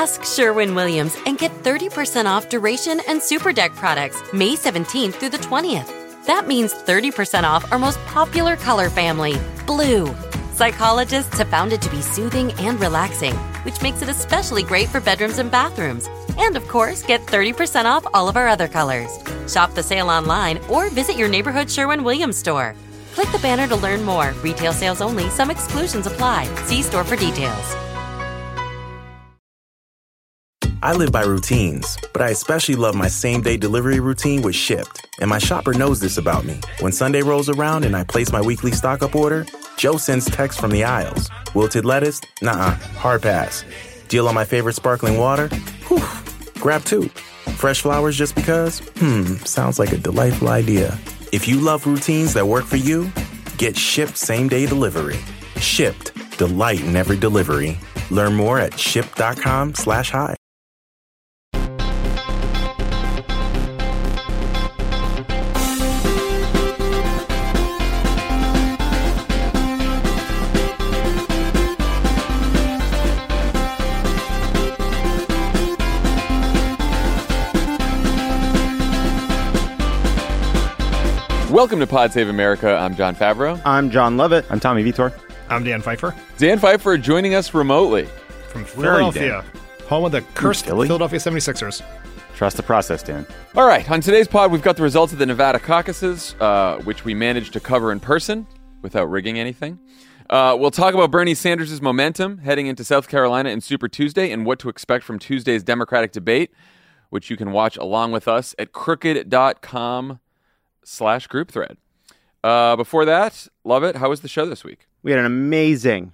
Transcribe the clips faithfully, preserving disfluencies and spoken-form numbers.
Ask Sherwin-Williams and get thirty percent off Duration and Super Deck products May seventeenth through the twentieth. That means thirty percent off our most popular color family, blue. Psychologists have found it to be soothing and relaxing, which makes it especially great for bedrooms and bathrooms. And of course, get thirty percent off all of our other colors. Shop the sale online or visit your neighborhood Sherwin-Williams store. Click the banner to learn more. Retail sales only. Some exclusions apply. See store for details. I live by routines, but I especially love my same-day delivery routine with Shipt. And my shopper knows this about me. When Sunday rolls around and I place my weekly stock-up order, Joe sends texts from the aisles. Wilted lettuce? Nuh-uh. Hard pass. Deal on my favorite sparkling water? Whew. Grab two. Fresh flowers just because? Hmm, sounds like a delightful idea. If you love routines that work for you, get Shipt same-day delivery. Shipt. Delight in every delivery. Learn more at shipt.com slash hi. Welcome to Pod Save America. I'm John Favreau. I'm John Lovett. I'm Tommy Vitor. I'm Dan Pfeiffer. Dan Pfeiffer joining us remotely. From Philadelphia, home of the cursed Philly? Philadelphia seventy-sixers. Trust the process, Dan. All right, on today's pod, we've got the results of the Nevada caucuses, uh, which we managed to cover in person without rigging anything. Uh, we'll talk about Bernie Sanders' momentum heading into South Carolina and Super Tuesday and what to expect from Tuesday's Democratic debate, which you can watch along with us at crooked.com slash group thread. Uh, before that, love it. How was the show this week? We had an amazing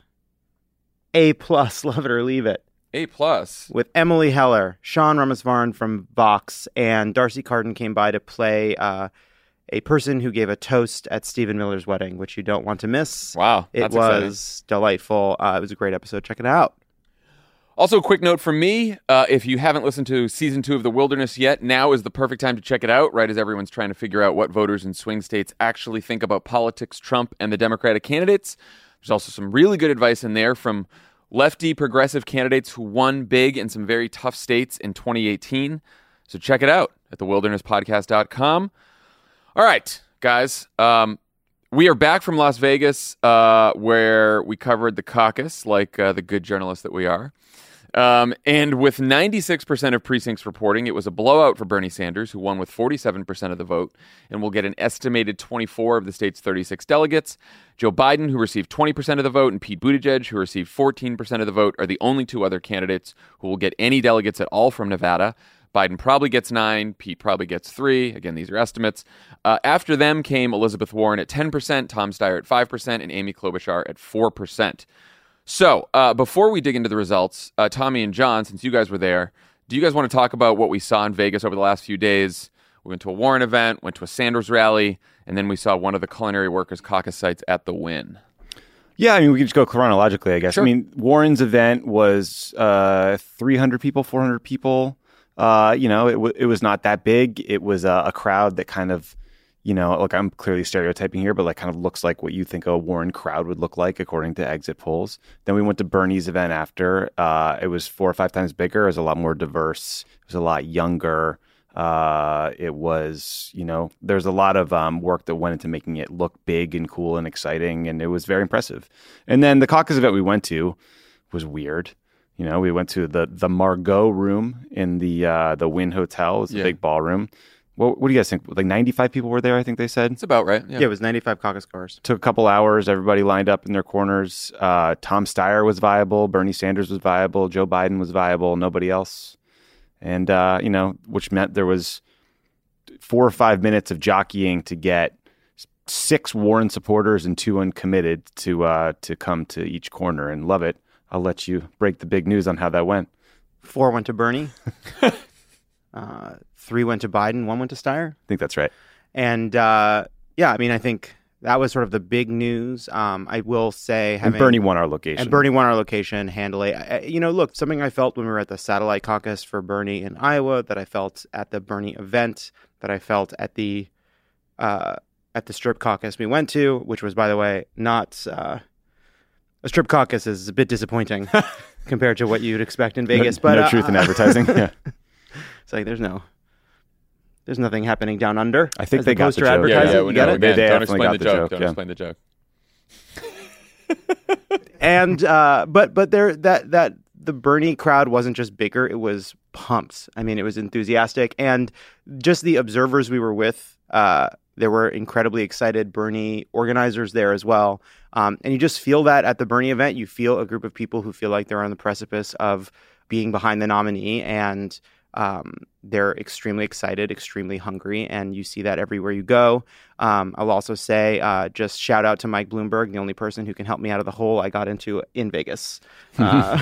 A plus, love it or leave it. A plus. With Emily Heller, Sean Ramasvaran from Vox, and Darcy Carden came by to play uh, a person who gave a toast at Stephen Miller's wedding, which you don't want to miss. Wow, it that's was exciting. Delightful. Uh, it was a great episode. Check it out. Also, a quick note from me, uh, if you haven't listened to season two of The Wilderness yet, now is the perfect time to check it out, right as everyone's trying to figure out what voters in swing states actually think about politics, Trump, and the Democratic candidates. There's also some really good advice in there from lefty progressive candidates who won big in some very tough states in twenty eighteen. So check it out at the wilderness podcast dot com. All right, guys, um, we are back from Las Vegas, uh, where we covered the caucus like uh, the good journalists that we are. Um, and with ninety-six percent of precincts reporting, it was a blowout for Bernie Sanders, who won with forty-seven percent of the vote and will get an estimated twenty-four of the state's thirty-six delegates. Joe Biden, who received twenty percent of the vote, and Pete Buttigieg, who received fourteen percent of the vote, are the only two other candidates who will get any delegates at all from Nevada. Biden probably gets nine. Pete probably gets three. Again, these are estimates. Uh, after them came Elizabeth Warren at ten percent, Tom Steyer at five percent, and Amy Klobuchar at four percent. So, uh, before we dig into the results, uh, Tommy and John, since you guys were there, do you guys want to talk about what we saw in Vegas over the last few days? We went to a Warren event, went to a Sanders rally, and then we saw one of the Culinary Workers Caucus sites at the Wynn. Yeah, I mean, we can just go chronologically, I guess. Sure. I mean, Warren's event was uh, three hundred people, four hundred people. Uh, you know, it, w- it was not that big. It was uh, a crowd that kind of, you know, look, I'm clearly stereotyping here, but like kind of looks like what you think a Warren crowd would look like according to exit polls. Then we went to Bernie's event after. Uh, it was four or five times bigger. It was a lot more diverse. It was a lot younger. Uh, it was, you know, there's a lot of um, work that went into making it look big and cool and exciting, and it was very impressive. And then the caucus event we went to was weird. You know, we went to the the Margot room in the uh, the Wynn Hotel. It was a Yeah. big ballroom. What, what do you guys think? Like ninety-five people were there, I think they said. It's about right. Yeah, it was ninety-five caucus cars. Took a couple hours. Everybody lined up in their corners. Uh, Tom Steyer was viable. Bernie Sanders was viable. Joe Biden was viable. Nobody else. And, uh, you know, which meant there was four or five minutes of jockeying to get six Warren supporters and two uncommitted to uh, to come to each corner and love it. I'll let you break the big news on how that went. Four went to Bernie. uh, three went to Biden. One went to Steyer. I think that's right. And uh, yeah, I mean, I think that was sort of the big news. Um, I will say, having, and Bernie won our location. And Bernie won our location handily. I, you know, look, something I felt when we were at the satellite caucus for Bernie in Iowa, that I felt at the Bernie event, that I felt at the uh, at the strip caucus we went to, which was, by the way, not uh, A strip caucus is a bit disappointing compared to what you'd expect in Vegas. No, but no uh, truth in advertising. Yeah. It's like there's no, there's nothing happening down under. I think as they the got poster the joke. advertising. Yeah, yeah, You we get know. it? Again, They don't definitely explain got the the joke. joke, Don't yeah. explain the joke. and uh, but but there that that the Bernie crowd wasn't just bigger; it was pumped. I mean, it was enthusiastic, and just the observers we were with. Uh, there were incredibly excited Bernie organizers there as well, um, and you just feel that at the Bernie event. You feel a group of people who feel like they're on the precipice of being behind the nominee, and um, they're extremely excited, extremely hungry, and you see that everywhere you go. Um, I'll also say, uh, just shout out to Mike Bloomberg, the only person who can help me out of the hole I got into in Vegas. Uh,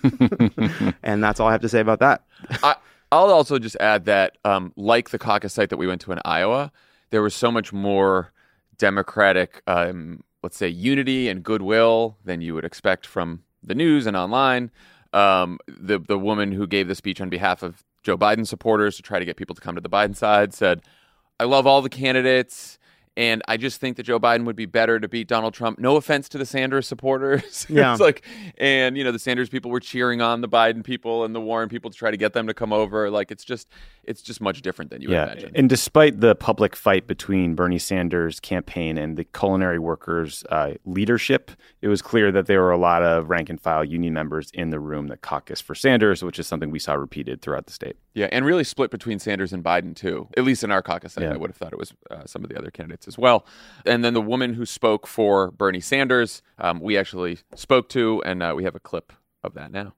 and that's all I have to say about that. I, I'll also just add that, um, like the caucus site that we went to in Iowa, there was so much more Democratic, um, let's say, unity and goodwill than you would expect from the news and online. Um, the the woman who gave the speech on behalf of Joe Biden supporters to try to get people to come to the Biden side said, I love all the candidates, and I just think that Joe Biden would be better to beat Donald Trump. No offense to the Sanders supporters. Yeah. It's like, and, you know, the Sanders people were cheering on the Biden people and the Warren people to try to get them to come over. Like, it's just it's just much different than you Yeah, would imagine. and despite the public fight between Bernie Sanders' campaign and the culinary workers' uh, leadership, it was clear that there were a lot of rank and file union members in the room that caucused for Sanders, which is something we saw repeated throughout the state. Yeah, and really split between Sanders and Biden, too. At least in our caucus, Yeah. I would have thought it was uh, some of the other candidates as well. And then the woman who spoke for Bernie Sanders, um, we actually spoke to, and uh, we have a clip of that now.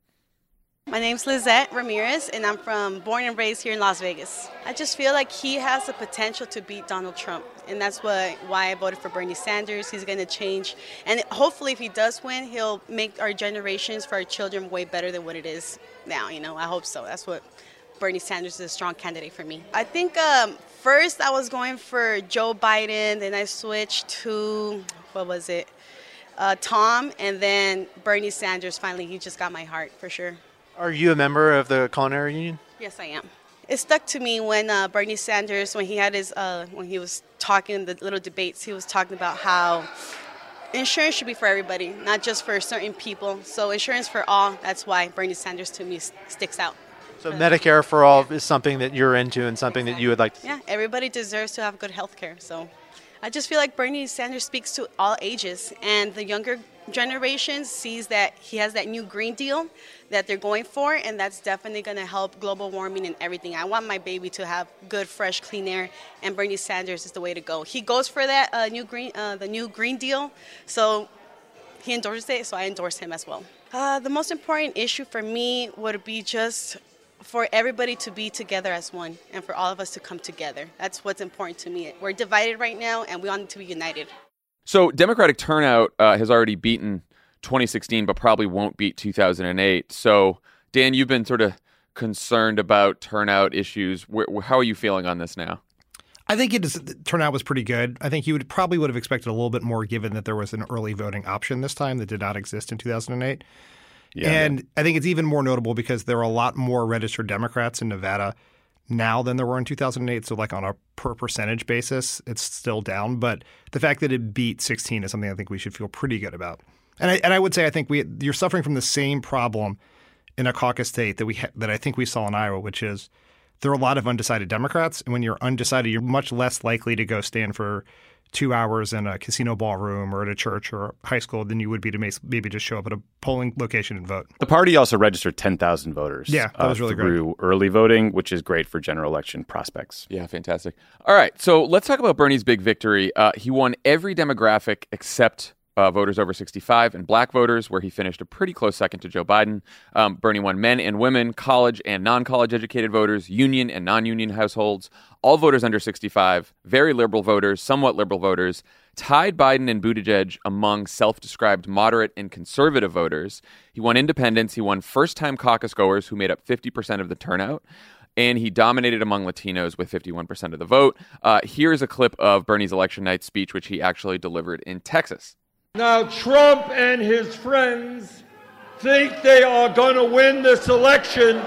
My name's Lizette Ramirez, and I'm from born and raised here in Las Vegas. I just feel like he has the potential to beat Donald Trump, and that's what why I voted for Bernie Sanders. He's going to change, and hopefully if he does win, he'll make our generations for our children way better than what it is now. You know, I hope so. That's what Bernie Sanders is a strong candidate for me. I think um, first I was going for Joe Biden, then I switched to, what was it, uh, Tom, and then Bernie Sanders. Finally, he just got my heart for sure. Are you a member of the Culinary Union? Yes, I am. It stuck to me when uh, Bernie Sanders, when he had his, uh, when he was talking in the little debates, he was talking about how insurance should be for everybody, not just for certain people. So insurance for all, that's why Bernie Sanders to me sticks out. So Medicare for all is something that you're into and something that you would like to see. Yeah, everybody deserves to have good health care. So I just feel like Bernie Sanders speaks to all ages, and the younger generation sees that he has that new Green Deal that they're going for, and that's definitely going to help global warming and everything. I want my baby to have good, fresh, clean air, and Bernie Sanders is the way to go. He goes for that uh, new green, uh, the new Green Deal, so he endorses it, so I endorse him as well. Uh, the most important issue for me would be just for everybody to be together as one, and for all of us to come together. That's what's important to me. We're divided right now, and we all need to be united. So Democratic turnout uh, has already beaten twenty sixteen, but probably won't beat two thousand eight. So, Dan, you've been sort of concerned about turnout issues. Where, how are you feeling on this now? I think it is, turnout was pretty good. I think you would probably would have expected a little bit more given that there was an early voting option this time that did not exist in two thousand eight. Yeah, and yeah. I think it's even more notable because there are a lot more registered Democrats in Nevada now than there were in two thousand eight. So like on a per percentage basis, it's still down. But the fact that it beat sixteen is something I think we should feel pretty good about. And I, and I would say I think we you're suffering from the same problem in a caucus state that we ha- that I think we saw in Iowa, which is there are a lot of undecided Democrats. And when you're undecided, you're much less likely to go stand for two hours in a casino ballroom or at a church or a high school than you would be to maybe just show up at a polling location and vote. The party also registered ten thousand voters. Yeah, that was uh, really through great. early voting, which is great for general election prospects. Yeah, fantastic. All right, so let's talk about Bernie's big victory. Uh, he won every demographic except uh, voters over sixty-five and black voters, where he finished a pretty close second to Joe Biden. Um, Bernie won men and women, college and non-college educated voters, union and non-union households, all voters under sixty-five, very liberal voters, somewhat liberal voters, tied Biden and Buttigieg among self-described moderate and conservative voters. He won independents. He won first-time caucus goers who made up fifty percent of the turnout. And he dominated among Latinos with fifty-one percent of the vote. Uh, here's a clip of Bernie's election night speech, which he actually delivered in Texas. Now, Trump and his friends think they are going to win this election.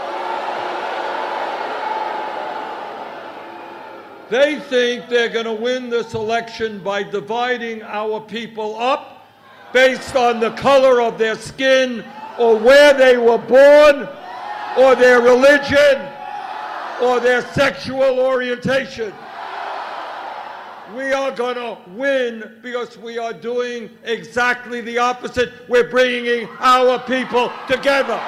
They think they're going to win this election by dividing our people up based on the color of their skin or where they were born or their religion or their sexual orientation. We are going to win because we are doing exactly the opposite. We're bringing our people together.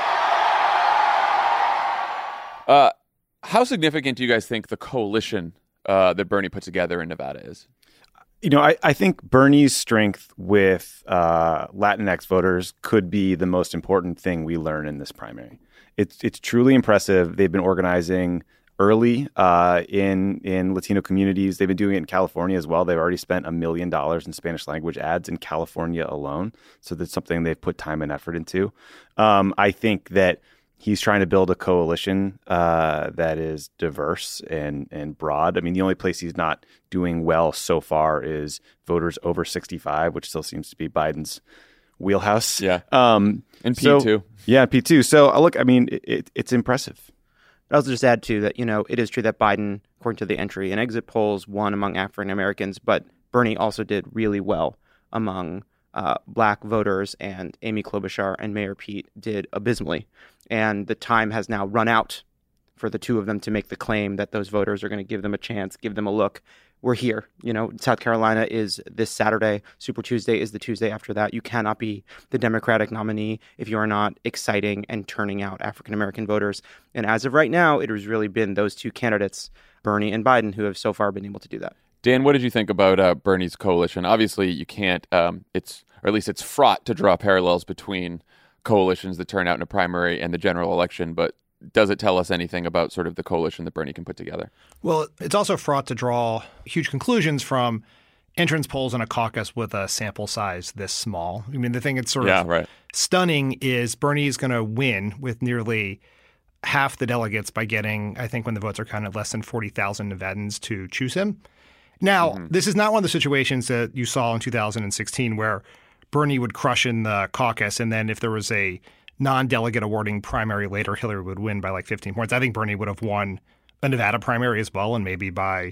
Uh, how significant do you guys think the coalition uh, that Bernie put together in Nevada is? You know, I, I think Bernie's strength with uh, Latinx voters could be the most important thing we learn in this primary. It's it's truly impressive. They've been organizing early uh, in in Latino communities. They've been doing it in California as well. They've already spent a million dollars in Spanish language ads in California alone. So that's something they've put time and effort into. Um, I think that he's trying to build a coalition uh, that is diverse and and broad. I mean, the only place he's not doing well so far is voters over sixty-five, which still seems to be Biden's wheelhouse. Yeah. Um, and P so, two. Yeah, P two. So uh, look, I mean, it, it, it's impressive. I'll also just add, too, that, you know, it is true that Biden, according to the entry and exit polls, won among African Americans, but Bernie also did really well among uh, black voters, and Amy Klobuchar and Mayor Pete did abysmally. And the time has now run out for the two of them to make the claim that those voters are going to give them a chance, give them a look. We're here. You know, South Carolina is this Saturday. Super Tuesday is the Tuesday after that. You cannot be the Democratic nominee if you are not exciting and turning out African-American voters. And as of right now, it has really been those two candidates, Bernie and Biden, who have so far been able to do that. Dan, what did you think about uh, Bernie's coalition? Obviously, you can't, um, it's, or at least it's fraught to draw parallels between coalitions that turn out in a primary and the general election, but does it tell us anything about sort of the coalition that Bernie can put together? Well, it's also fraught to draw huge conclusions from entrance polls in a caucus with a sample size this small. I mean, the thing that's sort yeah, of right. stunning is Bernie's going to win with nearly half the delegates by getting, I think when the votes are counted, less than forty thousand Nevadans to choose him. Now, mm-hmm. this is not one of the situations that you saw in two thousand sixteen where Bernie would crush in the caucus, and then if there was a non-delegate awarding primary later, Hillary would win by like fifteen points. I think Bernie would have won a Nevada primary as well, and maybe by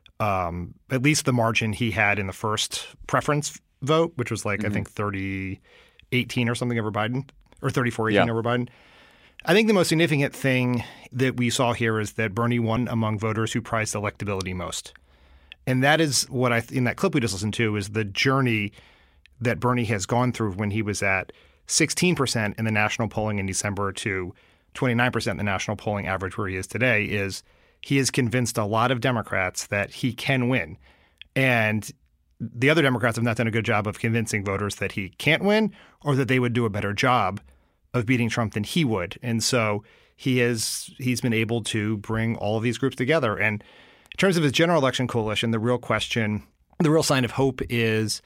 um, at least the margin he had in the first preference vote, which was like, mm-hmm. I think thirty eighteen or something over Biden, or thirty-four eighteen yeah. over Biden. I think the most significant thing that we saw here is that Bernie won among voters who prized electability most. And that is what I, in that clip we just listened to, is the journey that Bernie has gone through when he was at sixteen percent in the national polling in December to twenty-nine percent in the national polling average where he is today. Is he has convinced a lot of Democrats that he can win. And the other Democrats have not done a good job of convincing voters that he can't win, or that they would do a better job of beating Trump than he would. And so he has he's been able to bring all of these groups together. And in terms of his general election coalition, the real question, the real sign of hope is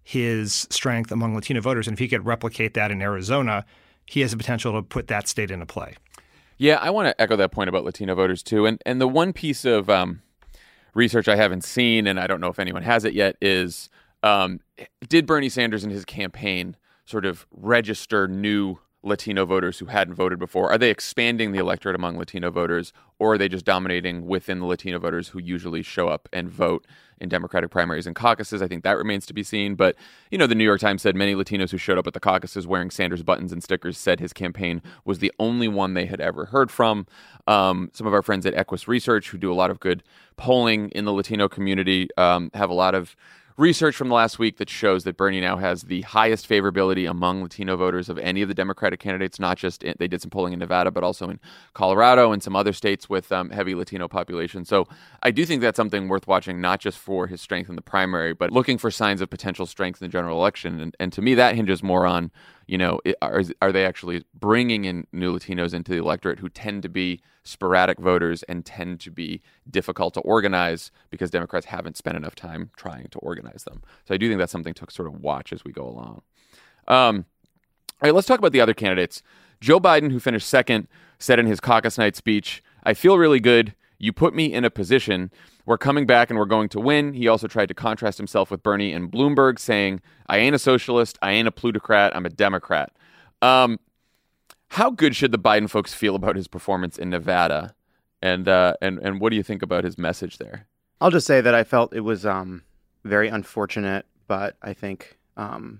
his strength among Latino voters. And if he could replicate that in Arizona, he has the potential to put that state into play. Yeah, I want to echo that point about Latino voters, too. And and the one piece of um, research I haven't seen, and I don't know if anyone has it yet, is um, did Bernie Sanders and his campaign sort of register new Latino voters who hadn't voted before? Are they expanding the electorate among Latino voters, or are they just dominating within the Latino voters who usually show up and vote in Democratic primaries and caucuses? I think that remains to be seen. But, you know, the New York Times said many Latinos who showed up at the caucuses wearing Sanders buttons and stickers said his campaign was the only one they had ever heard from. Um, some of our friends at Equus Research, who do a lot of good polling in the Latino community, um, have a lot of research from the last week that shows that Bernie now has the highest favorability among Latino voters of any of the Democratic candidates, not just in, they did some polling in Nevada, but also in Colorado and some other states with um, heavy Latino population. So I do think that's something worth watching, not just for his strength in the primary, but looking for signs of potential strength in the general election. And, and to me, that hinges more on, you know, it, are, are they actually bringing in new Latinos into the electorate who tend to be sporadic voters and tend to be difficult to organize because Democrats haven't spent enough time trying to organize them. So I do think that's something to sort of watch as we go along. Um, all right, let's talk about the other candidates. Joe Biden, who finished second, said in his caucus night speech, "I feel really good. You put me in a position. We're coming back and we're going to win." He also tried to contrast himself with Bernie and Bloomberg, saying, "I ain't a socialist. I ain't a plutocrat. I'm a Democrat." Um, how good should the Biden folks feel about his performance in Nevada? And uh, and and what do you think about his message there? I'll just say that I felt it was um, very unfortunate, but I think um,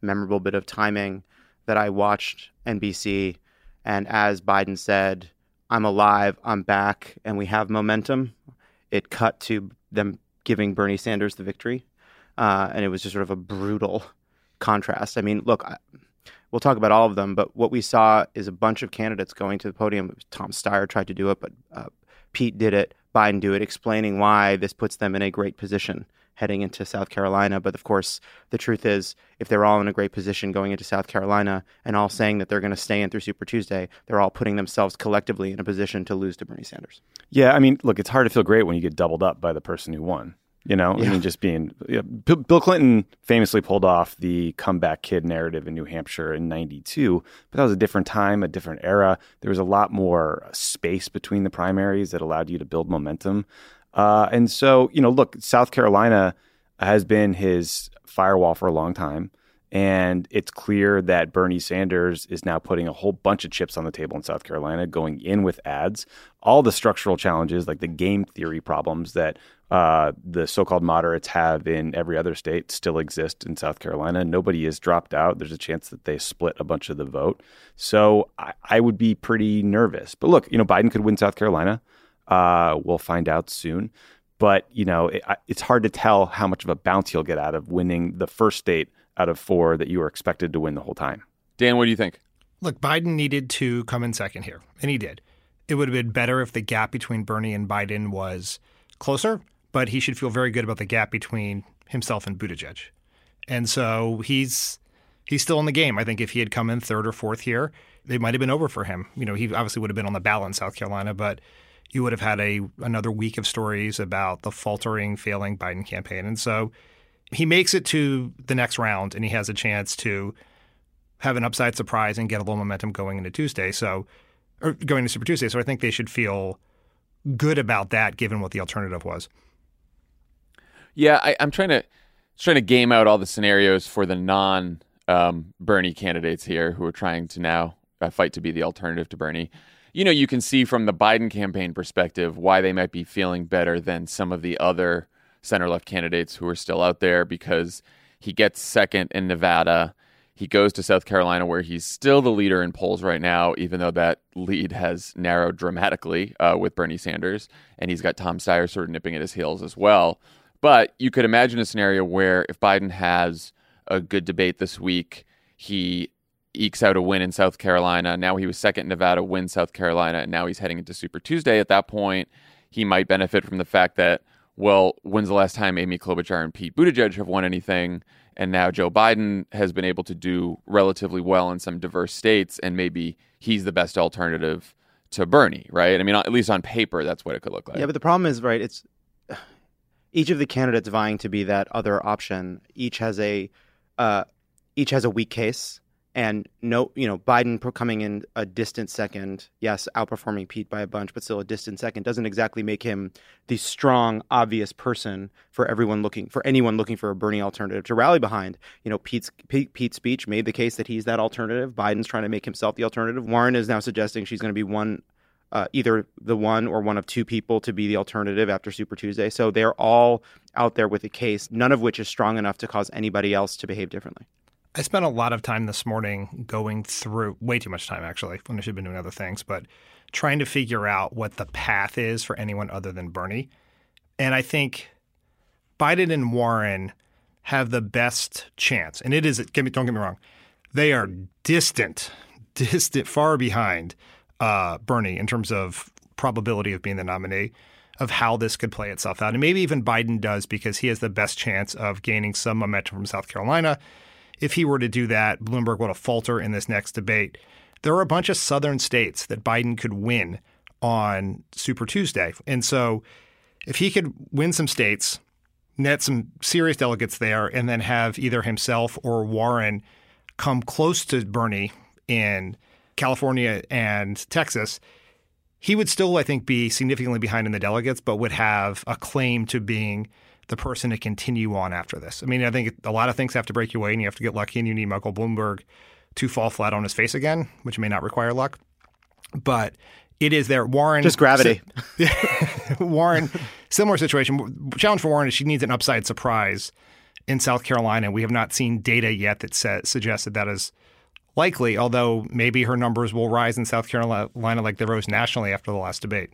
memorable bit of timing that I watched N B C, and as Biden said, "I'm alive, I'm back, and we have momentum," it cut to them giving Bernie Sanders the victory. Uh, and it was just sort of a brutal contrast. I mean, look, I, we'll talk about all of them, but what we saw is a bunch of candidates going to the podium. Tom Steyer tried to do it, but uh, Pete did it, Biden did it, explaining why this puts them in a great position heading into South Carolina. But of course, the truth is, if they're all in a great position going into South Carolina and all saying that they're going to stay in through Super Tuesday, they're all putting themselves collectively in a position to lose to Bernie Sanders. Yeah, I mean, look, it's hard to feel great when you get doubled up by the person who won. You know, yeah. I mean, just being you know, Bill, Bill Clinton famously pulled off the comeback kid narrative in New Hampshire in ninety-two, but that was a different time, a different era. There was a lot more space between the primaries that allowed you to build momentum. Uh, and so, you know, look, South Carolina has been his firewall for a long time. And it's clear that Bernie Sanders is now putting a whole bunch of chips on the table in South Carolina, going in with ads. All the structural challenges, like the game theory problems that uh, the so-called moderates have in every other state, still exist in South Carolina. Nobody is dropped out. There's a chance that they split a bunch of the vote. So I, I would be pretty nervous. But look, you know, Biden could win South Carolina. Uh, we'll find out soon. But, you know, it, it's hard to tell how much of a bounce he'll get out of winning the first state out of four that you were expected to win the whole time. Dan, what do you think? Look, Biden needed to come in second here, and he did. It would have been better if the gap between Bernie and Biden was closer, but he should feel very good about the gap between himself and Buttigieg. And so he's he's still in the game. I think if he had come in third or fourth here, it might have been over for him. You know, he obviously would have been on the ballot in South Carolina, but you would have had a another week of stories about the faltering, failing Biden campaign. And so he makes it to the next round, and he has a chance to have an upside surprise and get a little momentum going into Tuesday. So, or going to Super Tuesday. So I think they should feel good about that, given what the alternative was. Yeah, I, I'm trying to trying to game out all the scenarios for the non um, Bernie candidates here who are trying to now uh, fight to be the alternative to Bernie. You know, you can see from the Biden campaign perspective why they might be feeling better than some of the other center-left candidates who are still out there, because he gets second in Nevada. He goes to South Carolina, where he's still the leader in polls right now, even though that lead has narrowed dramatically uh, with Bernie Sanders. And he's got Tom Steyer sort of nipping at his heels as well. But you could imagine a scenario where if Biden has a good debate this week, he ekes out a win in South Carolina. Now he was second in Nevada, wins South Carolina, and now he's heading into Super Tuesday. At that point, he might benefit from the fact that, well, when's the last time Amy Klobuchar and Pete Buttigieg have won anything? And now Joe Biden has been able to do relatively well in some diverse states, and maybe he's the best alternative to Bernie, right? I mean, at least on paper, that's what it could look like. Yeah, but the problem is, right, it's each of the candidates vying to be that other option, each has a uh, each has a weak case. And no, you know, Biden coming in a distant second, yes, outperforming Pete by a bunch, but still a distant second, doesn't exactly make him the strong, obvious person for everyone looking, for anyone looking for a Bernie alternative to rally behind. You know, Pete's Pete, Pete's speech made the case that he's that alternative. Biden's trying to make himself the alternative. Warren is now suggesting she's going to be one, uh, either the one or one of two people to be the alternative after Super Tuesday. So they're all out there with a case, none of which is strong enough to cause anybody else to behave differently. I spent a lot of time this morning going through, way too much time actually, when I should have been doing other things, but trying to figure out what the path is for anyone other than Bernie. And I think Biden and Warren have the best chance. And it is, get me, don't get me wrong, they are distant, distant, far behind uh, Bernie in terms of probability of being the nominee, of how this could play itself out. And maybe even Biden does, because he has the best chance of gaining some momentum from South Carolina. If he were to do that, Bloomberg would have falter in this next debate. There are a bunch of southern states that Biden could win on Super Tuesday. And so if he could win some states, net some serious delegates there, and then have either himself or Warren come close to Bernie in California and Texas, he would still, I think, be significantly behind in the delegates, but would have a claim to being the person to continue on after this. I mean, I think a lot of things have to break your way, and you have to get lucky, and you need Michael Bloomberg to fall flat on his face again, which may not require luck. But it is there. Warren. Just gravity. Warren, similar situation. Challenge for Warren is she needs an upside surprise in South Carolina. We have not seen data yet that sa- suggests that that is likely, although maybe her numbers will rise in South Carolina like they rose nationally after the last debate.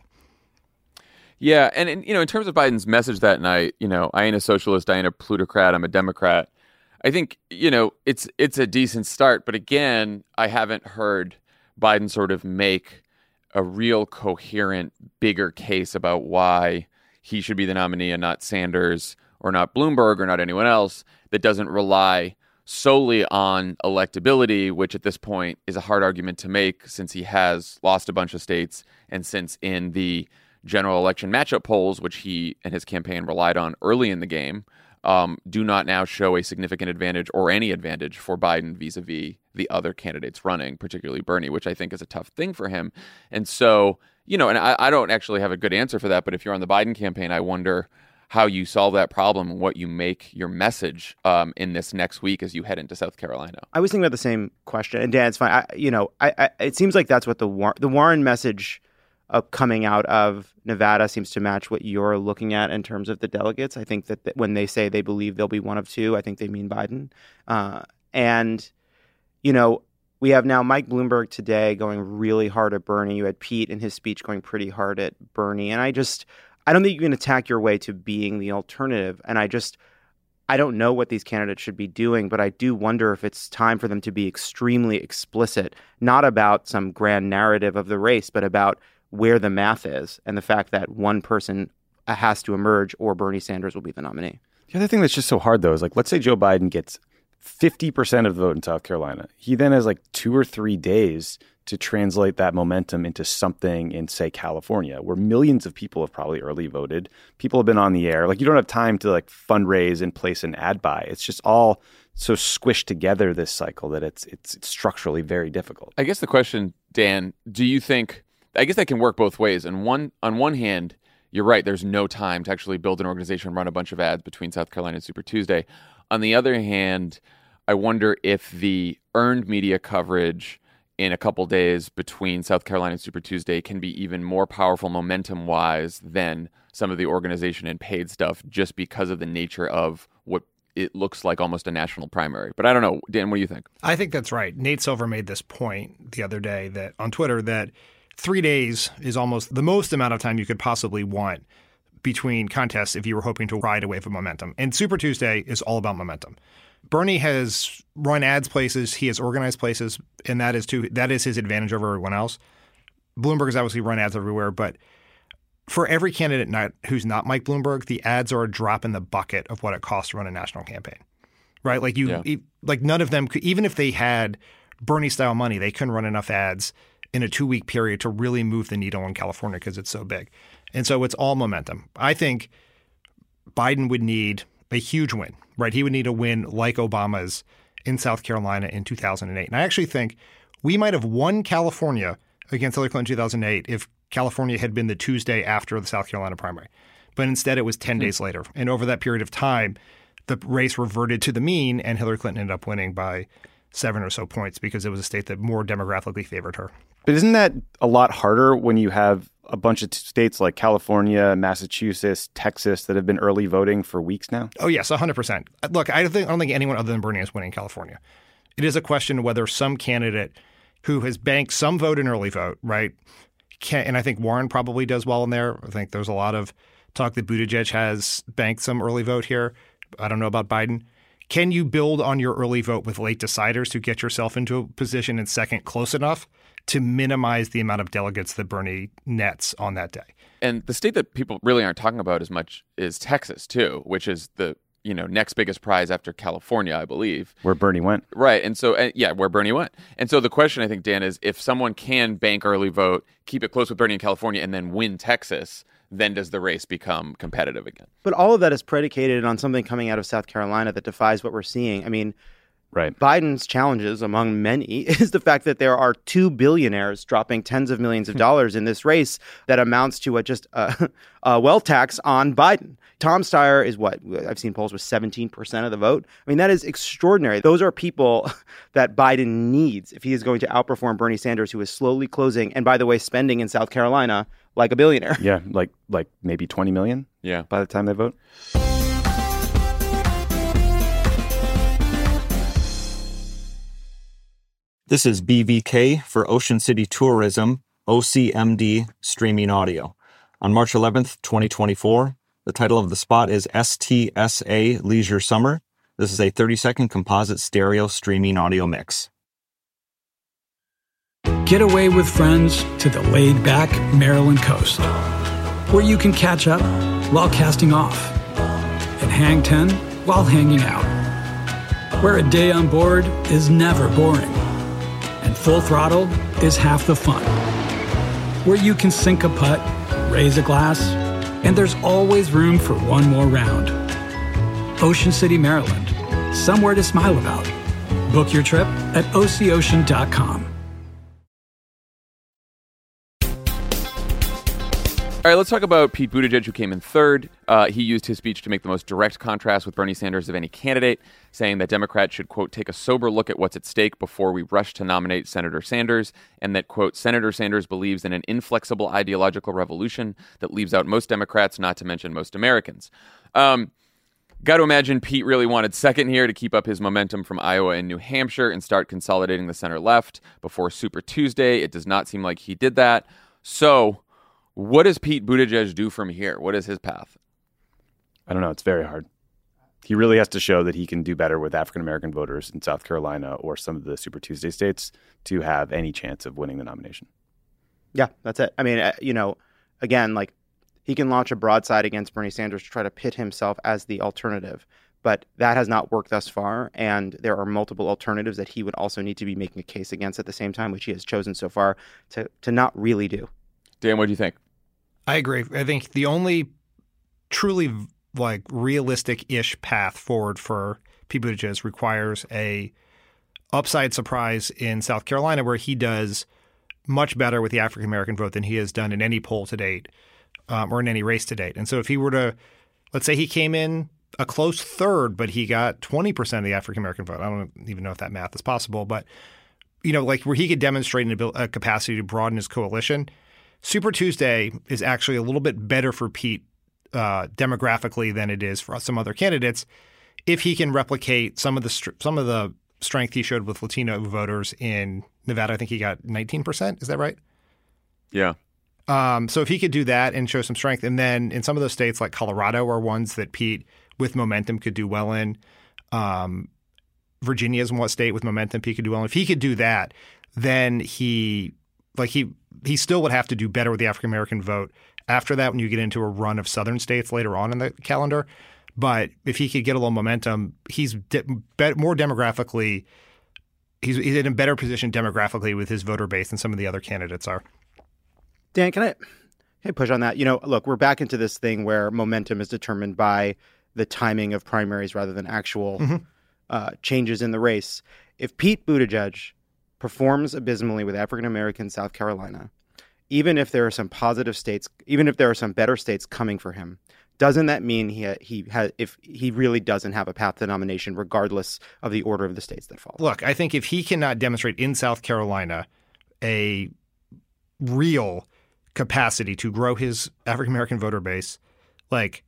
Yeah, and, and you know, in terms of Biden's message that night, you know, I ain't a socialist, I ain't a plutocrat, I'm a Democrat. I think, you know, it's it's a decent start, but again, I haven't heard Biden sort of make a real coherent, bigger case about why he should be the nominee and not Sanders or not Bloomberg or not anyone else that doesn't rely solely on electability, which at this point is a hard argument to make since he has lost a bunch of states and since in the general election matchup polls, which he and his campaign relied on early in the game, um, do not now show a significant advantage or any advantage for Biden vis-a-vis the other candidates running, particularly Bernie, which I think is a tough thing for him. And so, you know, and I, I don't actually have a good answer for that, but if you're on the Biden campaign, I wonder how you solve that problem and what you make your message um, in this next week as you head into South Carolina. I was thinking about the same question, and Dan, it's fine. I, you know, I, I, it seems like that's what the War- the Warren message uh, coming out of Nevada seems to match what you're looking at in terms of the delegates. I think that, that when they say they believe they'll be one of two, I think they mean Biden. Uh, and, you know, we have now Mike Bloomberg today going really hard at Bernie. You had Pete in his speech going pretty hard at Bernie. And I just, I don't think you can attack your way to being the alternative. And I just, I don't know what these candidates should be doing, but I do wonder if it's time for them to be extremely explicit, not about some grand narrative of the race, but about where the math is and the fact that one person has to emerge or Bernie Sanders will be the nominee. The other thing that's just so hard, though, is like, let's say Joe Biden gets fifty percent of the vote in South Carolina. He then has like two or three days to translate that momentum into something in, say, California, where millions of people have probably early voted. People have been on the air. Like, you don't have time to like fundraise and place an ad buy. It's just all so squished together this cycle that it's it's structurally very difficult. I guess the question, Dan, do you think, I guess that can work both ways. And one on one hand, you're right, there's no time to actually build an organization and run a bunch of ads between South Carolina and Super Tuesday. On the other hand, I wonder if the earned media coverage in a couple days between South Carolina and Super Tuesday can be even more powerful momentum-wise than some of the organization and paid stuff just because of the nature of what it looks like almost a national primary. But I don't know. Dan, what do you think? I think that's right. Nate Silver made this point the other day that on Twitter that three days is almost the most amount of time you could possibly want between contests if you were hoping to ride a wave of momentum. And Super Tuesday is all about momentum. Bernie has run ads places, he has organized places, and that is too, that is his advantage over everyone else. Bloomberg has obviously run ads everywhere, but for every candidate not, who's not Mike Bloomberg, the ads are a drop in the bucket of what it costs to run a national campaign, right? Like you, yeah. e- like none of them could, even if they had Bernie-style money, they couldn't run enough ads in a two-week period to really move the needle in California because it's so big. And so it's all momentum. I think Biden would need a huge win, right? He would need a win like Obama's in South Carolina in two thousand eight. And I actually think we might have won California against Hillary Clinton in two thousand eight if California had been the Tuesday after the South Carolina primary. But instead, it was ten mm-hmm. days later. And over that period of time, the race reverted to the mean, and Hillary Clinton ended up winning by seven or so points because it was a state that more demographically favored her. But isn't that a lot harder when you have a bunch of states like California, Massachusetts, Texas that have been early voting for weeks now? Oh, yes, one hundred percent. Look, I don't think, I don't think anyone other than Bernie is winning California. It is a question of whether some candidate who has banked some vote in early vote, right, can, and I think Warren probably does well in there. I think there's a lot of talk that Buttigieg has banked some early vote here. I don't know about Biden. Can you build on your early vote with late deciders to get yourself into a position in second close enough to minimize the amount of delegates that Bernie nets on that day? And the state that people really aren't talking about as much is Texas, too, which is the you know next biggest prize after California, I believe. Where Bernie went. Right. And so, uh, yeah, where Bernie went. And so the question, I think, Dan, is if someone can bank early vote, keep it close with Bernie in California, and then win Texas, then does the race become competitive again? But all of that is predicated on something coming out of South Carolina that defies what we're seeing. I mean, right. Biden's challenges, among many, is the fact that there are two billionaires dropping tens of millions of dollars in this race that amounts to a just a, a wealth tax on Biden. Tom Steyer is what I've seen polls with seventeen percent of the vote. I mean, that is extraordinary. Those are people that Biden needs if he is going to outperform Bernie Sanders, who is slowly closing, and by the way, spending in South Carolina like a billionaire. Yeah, like like maybe twenty million. Yeah, by the time they vote. This is B V K for Ocean City Tourism, O C M D Streaming Audio. On March eleventh, twenty twenty-four, the title of the spot is S T S A Leisure Summer. This is a thirty-second composite stereo streaming audio mix. Get away with friends to the laid-back Maryland coast, where you can catch up while casting off and hang ten while hanging out, where a day on board is never boring and full throttle is half the fun, where you can sink a putt, raise a glass, and there's always room for one more round. Ocean City, Maryland, somewhere to smile about. Book your trip at O C ocean dot com. All right, let's talk about Pete Buttigieg, who came in third. Uh, he used his speech to make the most direct contrast with Bernie Sanders of any candidate, saying that Democrats should, quote, take a sober look at what's at stake before we rush to nominate Senator Sanders, and that, quote, Senator Sanders believes in an inflexible ideological revolution that leaves out most Democrats, not to mention most Americans. Um, got to imagine Pete really wanted second here to keep up his momentum from Iowa and New Hampshire and start consolidating the center left before Super Tuesday. It does not seem like he did that. So what does Pete Buttigieg do from here? What is his path? I don't know. It's very hard. He really has to show that he can do better with African-American voters in South Carolina or some of the Super Tuesday states to have any chance of winning the nomination. Yeah, that's it. I mean, uh, you know, again, like he can launch a broadside against Bernie Sanders to try to pit himself as the alternative. But that has not worked thus far. And there are multiple alternatives that he would also need to be making a case against at the same time, which he has chosen so far to, to not really do. Dan, what do you think? I agree. I think the only truly like realistic-ish path forward for Pete Buttigieg requires a upside surprise in South Carolina, where he does much better with the African-American vote than he has done in any poll to date, um, or in any race to date. And so if he were to, let's say he came in a close third, but he got twenty percent of the African-American vote. I don't even know if that math is possible, but you know, like where he could demonstrate an ability, a capacity to broaden his coalition. Super Tuesday is actually a little bit better for Pete uh, demographically than it is for some other candidates if he can replicate some of the some of the strength he showed with Latino voters in Nevada. I think he got nineteen percent. Is that right? Yeah. Um, so if he could do that and show some strength, and then in some of those states like Colorado are ones that Pete with momentum could do well in. Um, Virginia is one state with momentum Pete could do well in. If he could do that, then he like he he still would have to do better with the African American vote after that when you get into a run of southern states later on in the calendar. But if he could get a little momentum, he's de- be- more demographically he's, he's in a better position demographically with his voter base than some of the other candidates are. Dan, can I, can I push on that? You know, look, we're back into this thing where momentum is determined by the timing of primaries rather than actual mm-hmm. uh, changes in the race. If Pete Buttigieg performs abysmally with African-American South Carolina, even if there are some positive states, even if there are some better states coming for him, doesn't that mean he ha- he has if he really doesn't have a path to nomination regardless of the order of the states that follow? Look, I think if he cannot demonstrate in South Carolina a real capacity to grow his African-American voter base like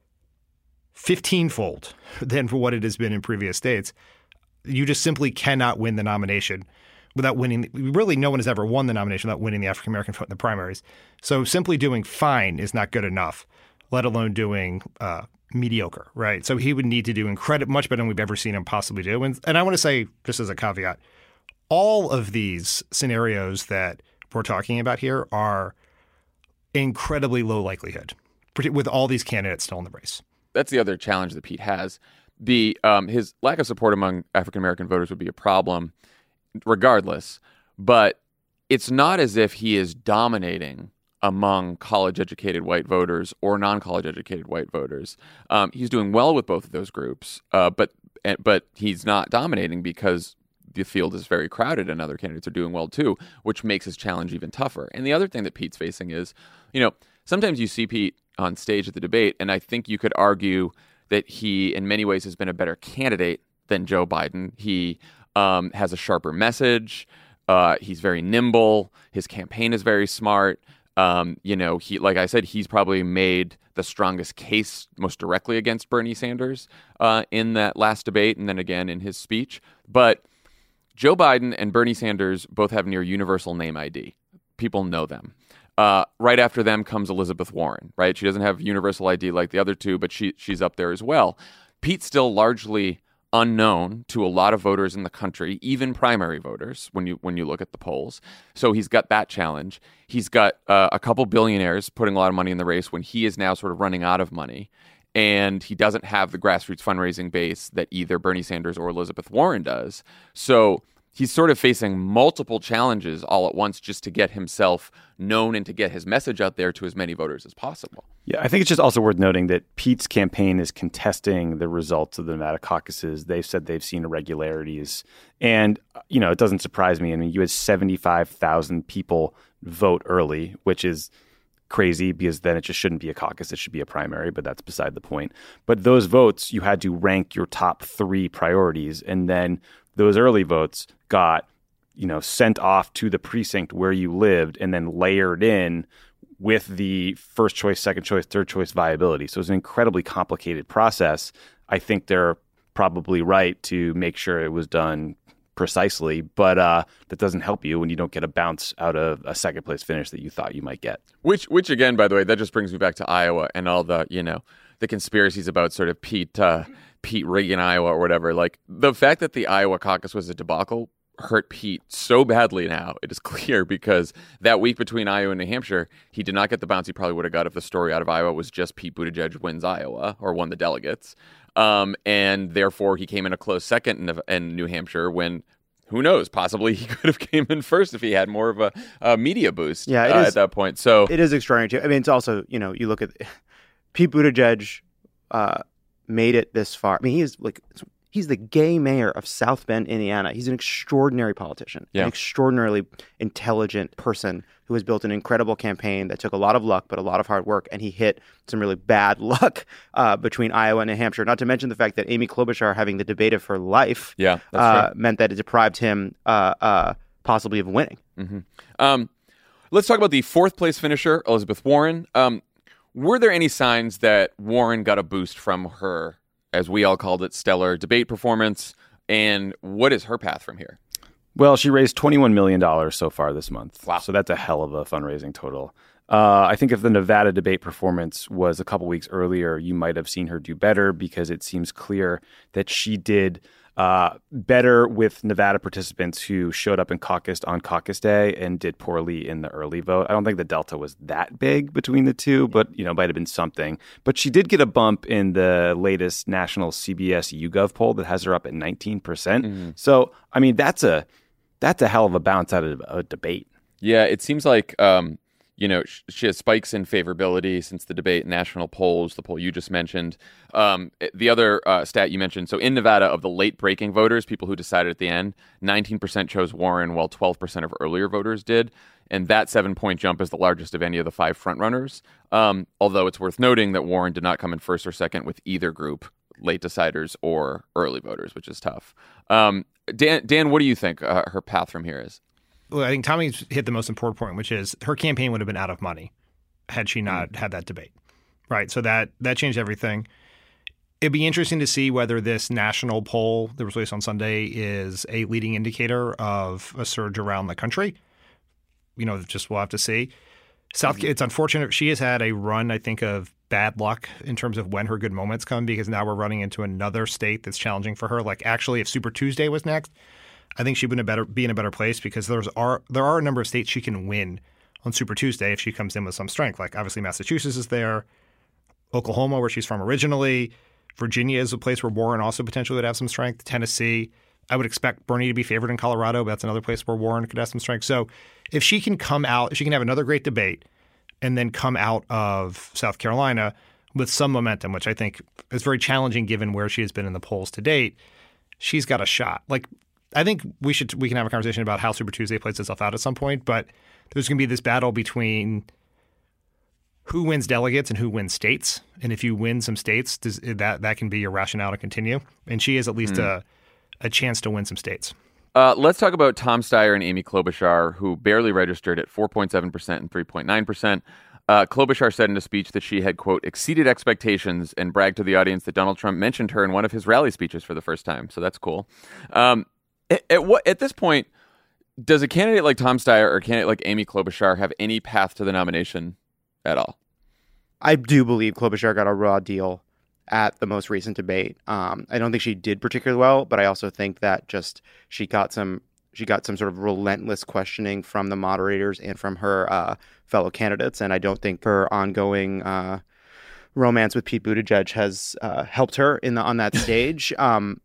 fifteen-fold than for what it has been in previous states, you just simply cannot win the nomination without winning. Really, no one has ever won the nomination without winning the African-American vote in the primaries. So simply doing fine is not good enough, let alone doing uh, mediocre, right? So he would need to do incredible, much better than we've ever seen him possibly do. And, and I want to say, just as a caveat, all of these scenarios that we're talking about here are incredibly low likelihood with all these candidates still in the race. That's the other challenge that Pete has. The um, his lack of support among African-American voters would be a problem regardless, but it's not as if he is dominating among college-educated white voters or non-college educated white voters. Um, he's doing well with both of those groups, uh, but but he's not dominating because the field is very crowded and other candidates are doing well too, which makes his challenge even tougher. And the other thing that Pete's facing is, you know, sometimes you see Pete on stage at the debate, and I think you could argue that he, in many ways, has been a better candidate than Joe Biden. He um, has a sharper message. Uh, he's very nimble. His campaign is very smart. Um, you know, he, like I said, he's probably made the strongest case most directly against Bernie Sanders uh, in that last debate, and then again in his speech. But Joe Biden and Bernie Sanders both have near universal name I D. People know them. Uh, right after them comes Elizabeth Warren, right? She doesn't have universal I D like the other two, but she she's up there as well. Pete's still largely unknown to a lot of voters in the country, even primary voters, when you when you look at the polls. So he's got that challenge. He's got uh, a couple billionaires putting a lot of money in the race when he is now sort of running out of money. And he doesn't have the grassroots fundraising base that either Bernie Sanders or Elizabeth Warren does. So he's sort of facing multiple challenges all at once just to get himself known and to get his message out there to as many voters as possible. Yeah, I think it's just also worth noting that Pete's campaign is contesting the results of the Nevada caucuses. They've said they've seen irregularities. And, you know, it doesn't surprise me. I mean, you had seventy-five thousand people vote early, which is crazy because then it just shouldn't be a caucus. It should be a primary, but that's beside the point. But those votes, you had to rank your top three priorities. And then those early votes got, you know, sent off to the precinct where you lived and then layered in with the first choice, second choice, third choice viability. So it's an incredibly complicated process. I think they're probably right to make sure it was done precisely, but uh, that doesn't help you when you don't get a bounce out of a second place finish that you thought you might get. Which, which again, by the way, that just brings me back to Iowa and all the, you know, the conspiracies about sort of Pete, uh, Pete rigging Iowa or whatever. Like the fact that the Iowa caucus was a debacle hurt Pete so badly now. It is clear because that week between Iowa and New Hampshire, he did not get the bounce he probably would have got if the story out of Iowa was just Pete Buttigieg wins Iowa or won the delegates. Um, and therefore, he came in a close second in, in New Hampshire when, who knows, possibly he could have came in first if he had more of a, a media boost yeah, it uh, is, at that point. So it is extraordinary, too. I mean, it's also, you know, you look at Pete Buttigieg uh, made it this far. I mean, he is like, he's the gay mayor of South Bend, Indiana. He's an extraordinary politician, yeah. an extraordinarily intelligent person who has built an incredible campaign that took a lot of luck, but a lot of hard work. And he hit some really bad luck uh, between Iowa and New Hampshire, not to mention the fact that Amy Klobuchar having the debate of her life yeah, that's uh, right. meant that it deprived him uh, uh, possibly of winning. Mm-hmm. Um, let's talk about the fourth place finisher, Elizabeth Warren. Um, were there any signs that Warren got a boost from her, as we all called it, stellar debate performance? And what is her path from here? Well, she raised twenty-one million dollars so far this month. Wow. So that's a hell of a fundraising total. Uh, I think if the Nevada debate performance was a couple weeks earlier, you might have seen her do better because it seems clear that she did uh, better with Nevada participants who showed up and caucused on caucus day and did poorly in the early vote. I don't think the delta was that big between the two, but, you know, might have been something. But she did get a bump in the latest national C B S YouGov poll that has her up at nineteen percent. Mm-hmm. So, I mean, that's a that's a hell of a bounce out of a debate. Yeah, it seems like, um, you know, she has spikes in favorability since the debate, national polls, the poll you just mentioned. Um, the other uh, stat you mentioned, so in Nevada, of the late-breaking voters, people who decided at the end, nineteen percent chose Warren, while twelve percent of earlier voters did. And that seven-point jump is the largest of any of the five frontrunners. Um, although it's worth noting that Warren did not come in first or second with either group, late deciders or early voters, which is tough. Um, Dan, Dan, what do you think uh, her path from here is? Well, I think Tommy's hit the most important point, which is her campaign would have been out of money had she not mm. had that debate, right? So that that changed everything. It'd be interesting to see whether this national poll that was released on Sunday is a leading indicator of a surge around the country. You know, just we'll have to see. South, mm-hmm. It's unfortunate. She has had a run, I think, of bad luck in terms of when her good moments come, because now we're running into another state that's challenging for her. Like, actually, if Super Tuesday was next, I think she would better be in a better place because there's are there are a number of states she can win on Super Tuesday if she comes in with some strength. Like, obviously, Massachusetts is there, Oklahoma, where she's from originally, Virginia is a place where Warren also potentially would have some strength, Tennessee. I would expect Bernie to be favored in Colorado, but that's another place where Warren could have some strength. So if she can come out, if she can have another great debate and then come out of South Carolina with some momentum, which I think is very challenging given where she has been in the polls to date, she's got a shot. Like, I think we should we can have a conversation about how Super Tuesday plays itself out at some point, but there's going to be this battle between who wins delegates and who wins states. And if you win some states, does, that that can be your rationale to continue. And she has at least mm. a a chance to win some states. Uh, let's talk about Tom Steyer and Amy Klobuchar, who barely registered at four point seven percent and three point nine percent. Uh, Klobuchar said in a speech that she had, quote, exceeded expectations and bragged to the audience that Donald Trump mentioned her in one of his rally speeches for the first time. So that's cool. Um, At, at what at this point, does a candidate like Tom Steyer or a candidate like Amy Klobuchar have any path to the nomination at all? I do believe Klobuchar got a raw deal at the most recent debate. Um, I don't think she did particularly well, but I also think that just she got some she got some sort of relentless questioning from the moderators and from her uh, fellow candidates, and I don't think her ongoing uh, romance with Pete Buttigieg has uh, helped her in the on that stage. Um,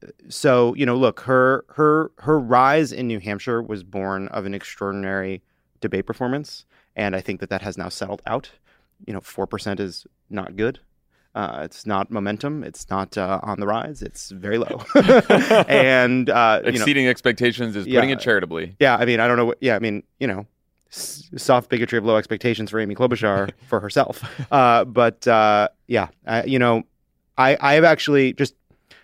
so you know, look, her her her rise in New Hampshire was born of an extraordinary debate performance, and I think that that has now settled out. You know, four percent is not good. Uh, it's not momentum. It's not uh, on the rise. It's very low. and uh, you exceeding know, expectations is putting yeah, it charitably. Yeah, I mean, I don't know. What, yeah, I mean, you know, s- soft bigotry of low expectations for Amy Klobuchar for herself. Uh, but uh, yeah, I, you know, I I have actually just.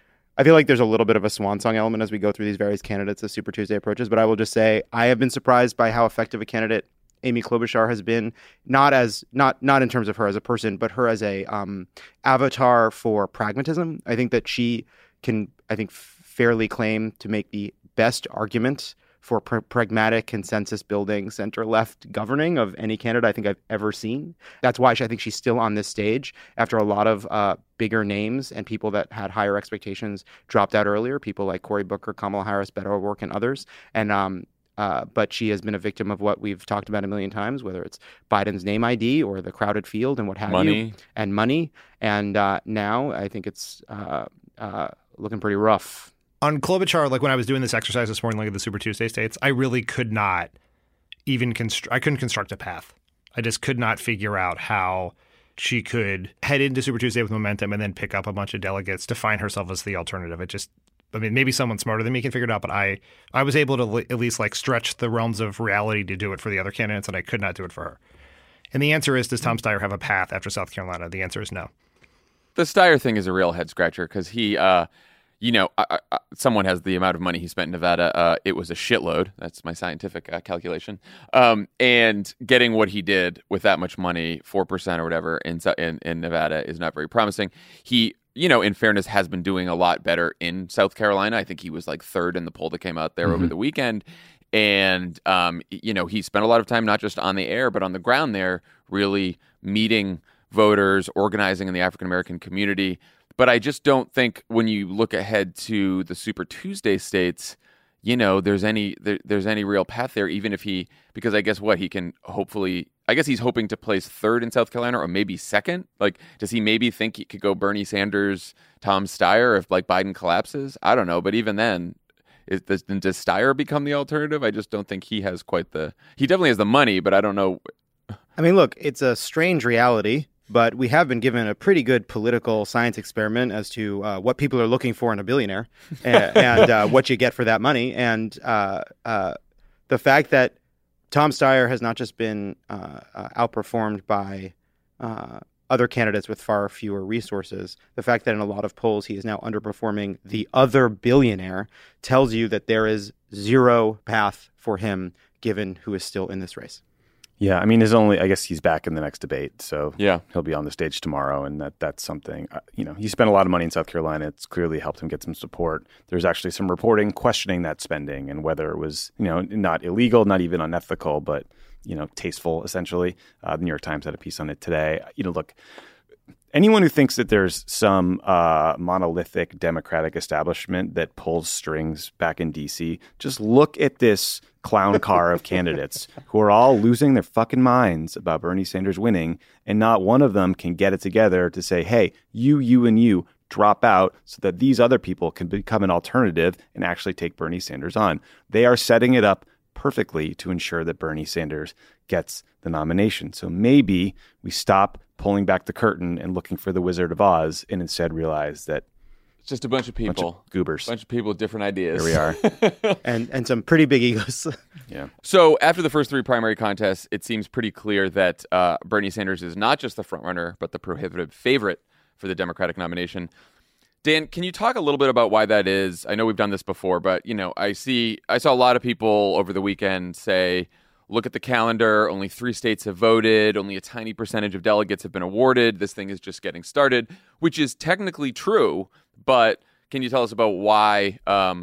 I feel like there's a little bit of a swan song element as we go through these various candidates as Super Tuesday approaches. But I will just say I have been surprised by how effective a candidate Amy Klobuchar has been, not as not not in terms of her as a person, but her as a um, avatar for pragmatism. I think that she can, I think, fairly claim to make the best argument for pr- pragmatic, consensus-building, center-left governing of any candidate I think I've ever seen. That's why I think she's still on this stage after a lot of uh, bigger names and people that had higher expectations dropped out earlier, people like Cory Booker, Kamala Harris, Beto O'Rourke, and others. And um, Uh, but she has been a victim of what we've talked about a million times, whether it's Biden's name I D or the crowded field and what have money. you, and money. And uh, now I think it's uh, uh, looking pretty rough. On Klobuchar, like when I was doing this exercise this morning, like at the Super Tuesday states, I really could not even construct. I couldn't construct a path. I just could not figure out how she could head into Super Tuesday with momentum and then pick up a bunch of delegates to find herself as the alternative. It just. I mean, maybe someone smarter than me can figure it out, but I, I was able to li- at least like stretch the realms of reality to do it for the other candidates, and I could not do it for her. And the answer is, does Tom Steyer have a path after South Carolina? The answer is no. The Steyer thing is a real head scratcher because he, uh, you know, I, I, someone has the amount of money he spent in Nevada. Uh, it was a shitload. That's my scientific uh, calculation. Um, and getting what he did with that much money, four percent or whatever, in, in in Nevada is not very promising. He. You know, in fairness, has been doing a lot better in South Carolina. I think he was like third in the poll that came out there mm-hmm. over the weekend. And, um, you know, he spent a lot of time not just on the air, but on the ground there, really meeting voters, organizing in the African-American community. But I just don't think when you look ahead to the Super Tuesday states, you know, there's any there, there's any real path there, even if he, because I guess what he can hopefully, I guess he's hoping to place third in South Carolina or maybe second. Like, does he maybe think he could go Bernie Sanders, Tom Steyer if like Biden collapses? I don't know. But even then, is, does, does Steyer become the alternative? I just don't think he has quite the, he definitely has the money, but I don't know. I mean, look, it's a strange reality. But we have been given a pretty good political science experiment as to uh, what people are looking for in a billionaire and, and uh, what you get for that money. And uh, uh, the fact that Tom Steyer has not just been uh, uh, outperformed by uh, other candidates with far fewer resources, the fact that in a lot of polls he is now underperforming the other billionaire tells you that there is zero path for him given who is still in this race. Yeah, I mean, his only, I guess he's back in the next debate, so yeah, he'll be on the stage tomorrow, and that that's something, uh, you know, he spent a lot of money in South Carolina. It's clearly helped him get some support. There's actually some reporting questioning that spending and whether it was, you know, not illegal, not even unethical, but, you know, tasteful, essentially. Uh, the New York Times had a piece on it today. You know, look, anyone who thinks that there's some uh, monolithic Democratic establishment that pulls strings back in D C, just look at this clown car of candidates who are all losing their fucking minds about Bernie Sanders winning, and not one of them can get it together to say, hey, you, you, and you drop out so that these other people can become an alternative and actually take Bernie Sanders on. They are setting it up perfectly to ensure that Bernie Sanders gets the nomination. So maybe we stop pulling back the curtain and looking for the Wizard of Oz and instead realize that it's just a bunch of people. Bunch of goobers. A bunch of people with different ideas. Here we are. and and some pretty big egos. Yeah. So after the first three primary contests, it seems pretty clear that uh, Bernie Sanders is not just the frontrunner, but the prohibitive favorite for the Democratic nomination. Dan, can you talk a little bit about why that is? I know we've done this before, but you know, I see I saw a lot of people over the weekend say, look at the calendar, only three states have voted, only a tiny percentage of delegates have been awarded, this thing is just getting started, which is technically true, but can you tell us about why um,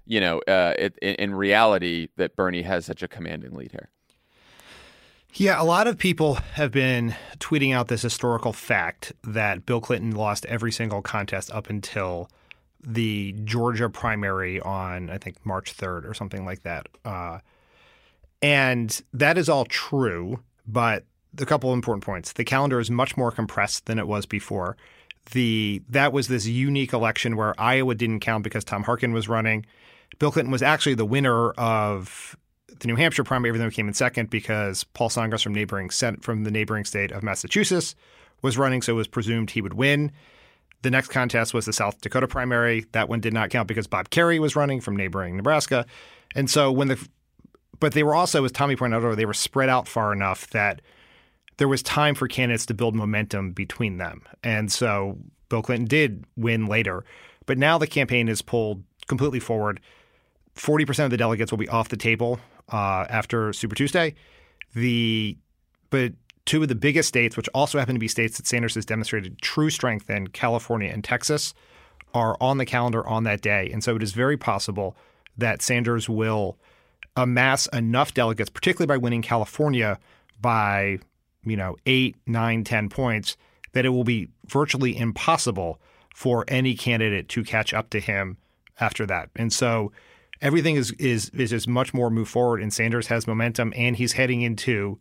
you know, uh, it, in reality, that Bernie has such a commanding lead here. Yeah, a lot of people have been tweeting out this historical fact that Bill Clinton lost every single contest up until the Georgia primary on, I think, March third or something like that. Uh, and that is all true, but a couple of important points. The calendar is much more compressed than it was before. The That was this unique election where Iowa didn't count because Tom Harkin was running. Bill Clinton was actually the winner of the New Hampshire primary, even though he came in second, because Paul Tsongas from neighboring from the neighboring state of Massachusetts was running, so it was presumed he would win. The next contest was the South Dakota primary. That one did not count because Bob Kerrey was running from neighboring Nebraska. And so when the but they were also, as Tommy pointed out earlier, they were spread out far enough that there was time for candidates to build momentum between them. And so Bill Clinton did win later. But now the campaign is pulled completely forward. forty percent of the delegates will be off the table uh, after Super Tuesday. The but two of the biggest states, which also happen to be states that Sanders has demonstrated true strength in, California and Texas, are on the calendar on that day. And so it is very possible that Sanders will amass enough delegates, particularly by winning California by, you know, eight, nine, ten points, that it will be virtually impossible for any candidate to catch up to him after that. And so everything is is is just much more moved forward, and Sanders has momentum, and he's heading into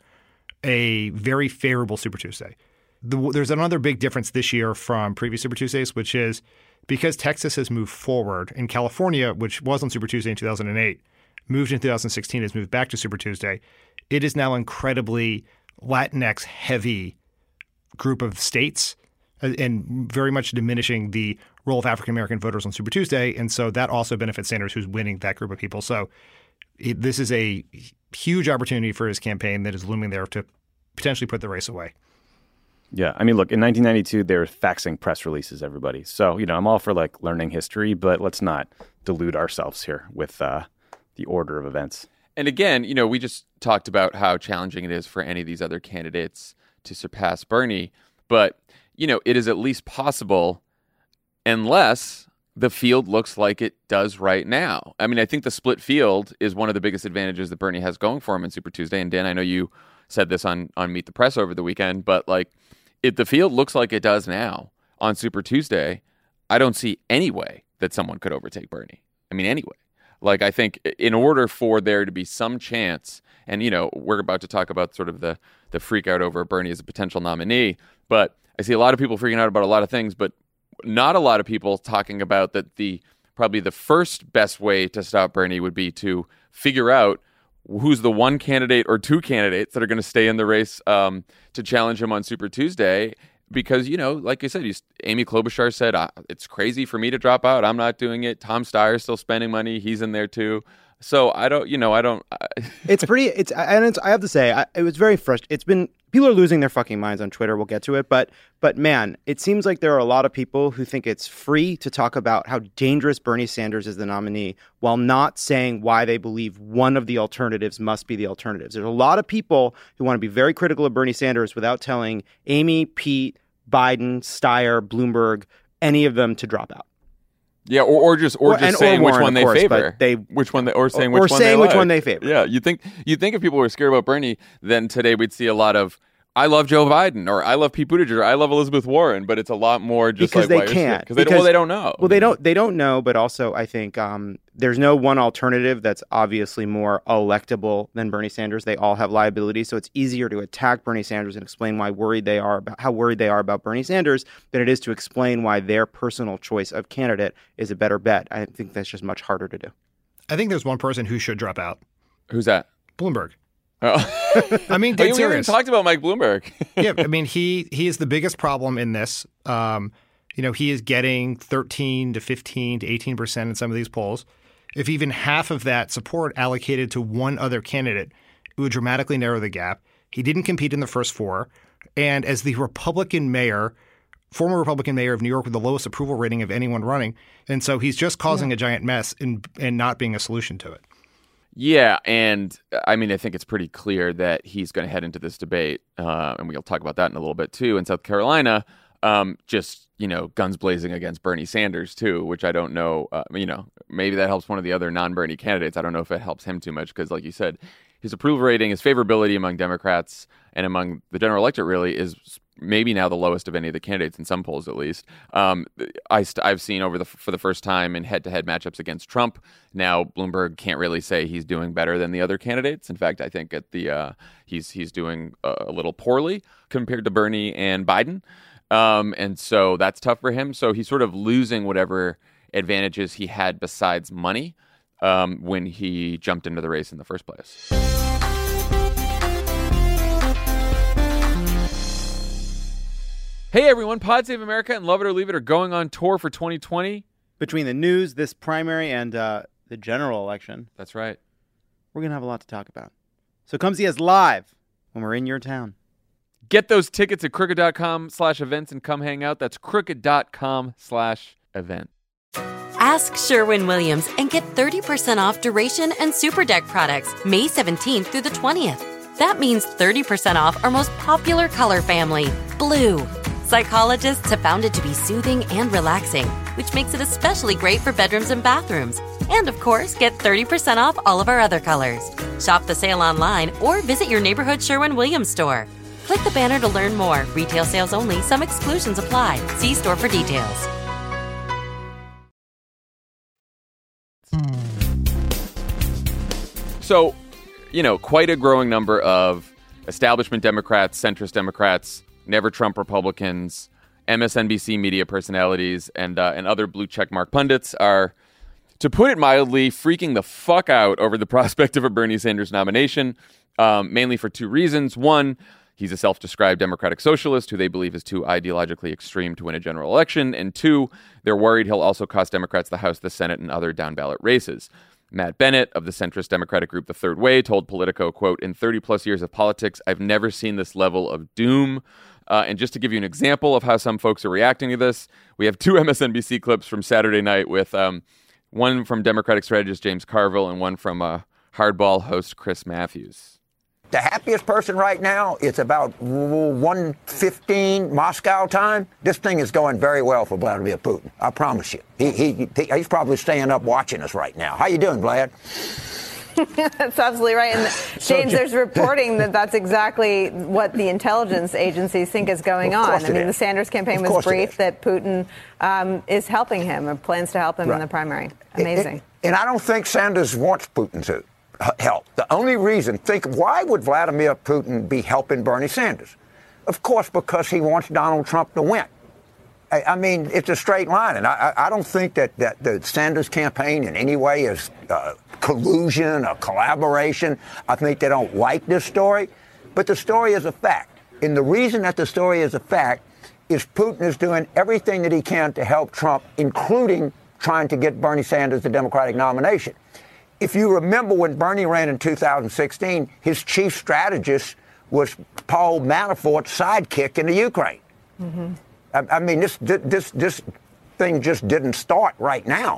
a very favorable Super Tuesday. The, there's another big difference this year from previous Super Tuesdays, which is because Texas has moved forward and California, which was on Super Tuesday in two thousand eight, moved in two thousand sixteen, has moved back to Super Tuesday. It is now incredibly Latinx heavy group of states and very much diminishing the role of African-American voters on Super Tuesday. And so that also benefits Sanders, who's winning that group of people. So it, this is a huge opportunity for his campaign that is looming there to potentially put the race away. Yeah. I mean, look, in nineteen ninety-two, they were faxing press releases, everybody. So, you know, I'm all for like learning history, but let's not delude ourselves here with uh, the order of events. And again, you know, we just talked about how challenging it is for any of these other candidates to surpass Bernie. But, you know, it is at least possible unless the field looks like it does right now. I mean, I think the split field is one of the biggest advantages that Bernie has going for him in Super Tuesday. And Dan, I know you said this on, on Meet the Press over the weekend, but like if the field looks like it does now on Super Tuesday, I don't see any way that someone could overtake Bernie. I mean, anyway. Like, I think in order for there to be some chance, and, you know, we're about to talk about sort of the, the freak out over Bernie as a potential nominee, but I see a lot of people freaking out about a lot of things, but not a lot of people talking about that the probably the first best way to stop Bernie would be to figure out who's the one candidate or two candidates that are going to stay in the race um, to challenge him on Super Tuesday. Because, you know, like I said, you, Amy Klobuchar said, it's crazy for me to drop out. I'm not doing it. Tom Steyer's still spending money. He's in there, too. So I don't, you know, I don't. I... It's pretty, it's, and it's, I have to say, I, it was very frustrating. It's been, people are losing their fucking minds on Twitter. We'll get to it. But, but man, it seems like there are a lot of people who think it's free to talk about how dangerous Bernie Sanders is the nominee while not saying why they believe one of the alternatives must be the alternatives. There's a lot of people who want to be very critical of Bernie Sanders without telling Amy, Pete, Biden, Steyer, Bloomberg, any of them to drop out. Yeah, or, or just or, or just and, saying or Warren, which one they course, favor. They, which one they or saying which or one saying they which like. one they favor. Yeah, you think you think if people were scared about Bernie, then today we'd see a lot of I love Joe Biden or I love Pete Buttigieg or I love Elizabeth Warren, but it's a lot more just because like they can't because they, well, they don't know. Well, they don't they don't know, but also I think um, there's no one alternative that's obviously more electable than Bernie Sanders. They all have liability, so it's easier to attack Bernie Sanders and explain why worried they are about how worried they are about Bernie Sanders than it is to explain why their personal choice of candidate is a better bet. I think that's just much harder to do. I think there's one person who should drop out. Who's that? Bloomberg. Oh. I mean, dead we serious. haven't talked about Mike Bloomberg. Yeah, I mean, he he is the biggest problem in this. Um, you know, he is getting thirteen to fifteen to eighteen percent in some of these polls. If even half of that support allocated to one other candidate, it would dramatically narrow the gap. He didn't compete in the first four. And as the Republican mayor, former Republican mayor of New York with the lowest approval rating of anyone running. And so he's just causing yeah. a giant mess and and not being a solution to it. Yeah, and I mean, I think it's pretty clear that he's going to head into this debate, uh, and we'll talk about that in a little bit too, in South Carolina, Um, just, you know, guns blazing against Bernie Sanders, too, which I don't know. Uh, you know, maybe that helps one of the other non-Bernie candidates. I don't know if it helps him too much because, like you said, his approval rating, his favorability among Democrats and among the general electorate really is maybe now the lowest of any of the candidates in some polls, at least. Um, I st- I've seen over the for the first time in head-to-head matchups against Trump. Now Bloomberg can't really say he's doing better than the other candidates. In fact, I think at the uh, he's he's doing a, a little poorly compared to Bernie and Biden, um, and so that's tough for him. So he's sort of losing whatever advantages he had besides money um, when he jumped into the race in the first place. Hey everyone, Pod Save America and Love It or Leave It are going on tour for twenty twenty. Between the news, this primary, and uh, the general election. That's right. We're going to have a lot to talk about. So come see us live when we're in your town. Get those tickets at crooked.com slash events and come hang out. That's crooked.com slash event. Ask Sherwin-Williams and get thirty percent off Duration and Super Deck products May seventeenth through the twentieth. That means thirty percent off our most popular color family, blue. Psychologists have found it to be soothing and relaxing, which makes it especially great for bedrooms and bathrooms. And, of course, get thirty percent off all of our other colors. Shop the sale online or visit your neighborhood Sherwin-Williams store. Click the banner to learn more. Retail sales only. Some exclusions apply. See store for details. So, you know, quite a growing number of establishment Democrats, centrist Democrats, Never Trump Republicans, M S N B C media personalities, and uh, and other blue checkmark pundits are, to put it mildly, freaking the fuck out over the prospect of a Bernie Sanders nomination, um, mainly for two reasons. One, he's a self-described democratic socialist who they believe is too ideologically extreme to win a general election. And two, they're worried he'll also cost Democrats the House, the Senate, and other down-ballot races. Matt Bennett of the centrist Democratic group The Third Way told Politico, quote, "In thirty plus years of politics, I've never seen this level of doom." Uh, and just to give you an example of how some folks are reacting to this, we have two M S N B C clips from Saturday night with um, one from Democratic strategist James Carville and one from uh, Hardball host Chris Matthews. The happiest person right now, it's about one fifteen Moscow time. This thing is going very well for Vladimir Putin. I promise you. He, he, he He's probably staying up watching us right now. How you doing, Vlad? That's absolutely right. And James, there's reporting that that's exactly what the intelligence agencies think is going on. I mean, the Sanders campaign was briefed that Putin um, is helping him or plans to help him right. in the primary. Amazing. And, and I don't think Sanders wants Putin to help. The only reason, think, why would Vladimir Putin be helping Bernie Sanders? Of course, because he wants Donald Trump to win. I, I mean, it's a straight line. And I, I don't think that, that the Sanders campaign in any way is uh, collusion or collaboration. I think they don't like this story. But the story is a fact. And the reason that the story is a fact is Putin is doing everything that he can to help Trump, including trying to get Bernie Sanders the Democratic nomination. If you remember when Bernie ran in two thousand sixteen, his chief strategist was Paul Manafort's sidekick in the Ukraine. Mm-hmm. I, I mean, this this this thing just didn't start right now,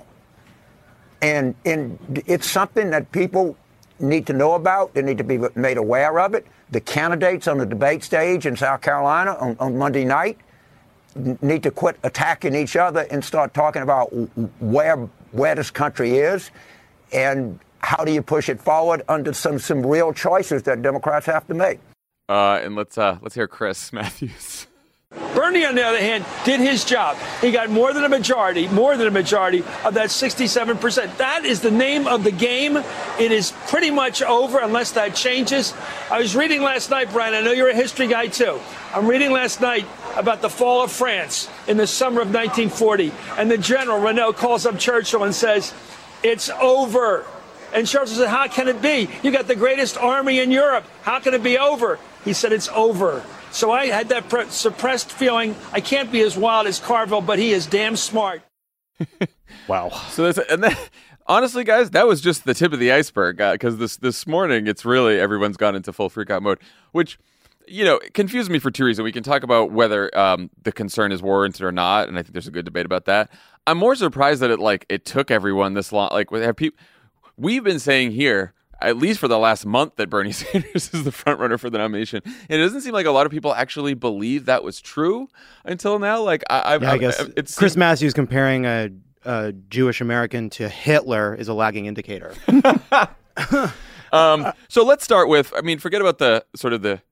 and and it's something that people need to know about. They need to be made aware of it. The candidates on the debate stage in South Carolina on, on Monday night need to quit attacking each other and start talking about where where this country is. And how do you push it forward under some, some real choices that Democrats have to make? Uh, and let's uh, let's hear Chris Matthews. Bernie, on the other hand, did his job. He got more than a majority, more than a majority of that sixty-seven percent. That is the name of the game. It is pretty much over unless that changes. I was reading last night, Brian, I know you're a history guy too. I'm reading last night about the fall of France in the summer of nineteen forty. And the general, Renault, calls up Churchill and says, "It's over." And Churchill said, "How can it be? You got the greatest army in Europe. How can it be over?" He said, "It's over." So I had that pre- suppressed feeling. I can't be as wild as Carville, but he is damn smart. Wow. So that's and then, honestly, guys, that was just the tip of the iceberg. Because uh, this this morning, it's really everyone's gone into full freak out mode, which, you know, confused me for two reasons. We can talk about whether um, the concern is warranted or not, and I think there's a good debate about that. I'm more surprised that it like it took everyone this long. Like, have people? We've been saying here at least for the last month, that Bernie Sanders is the front runner for the nomination. And it doesn't seem like a lot of people actually believe that was true until now. Like, I, I, yeah, I guess I, it's Chris Matthews comparing a, a Jewish American to Hitler is a lagging indicator. um, so let's start with, I mean, forget about the sort of the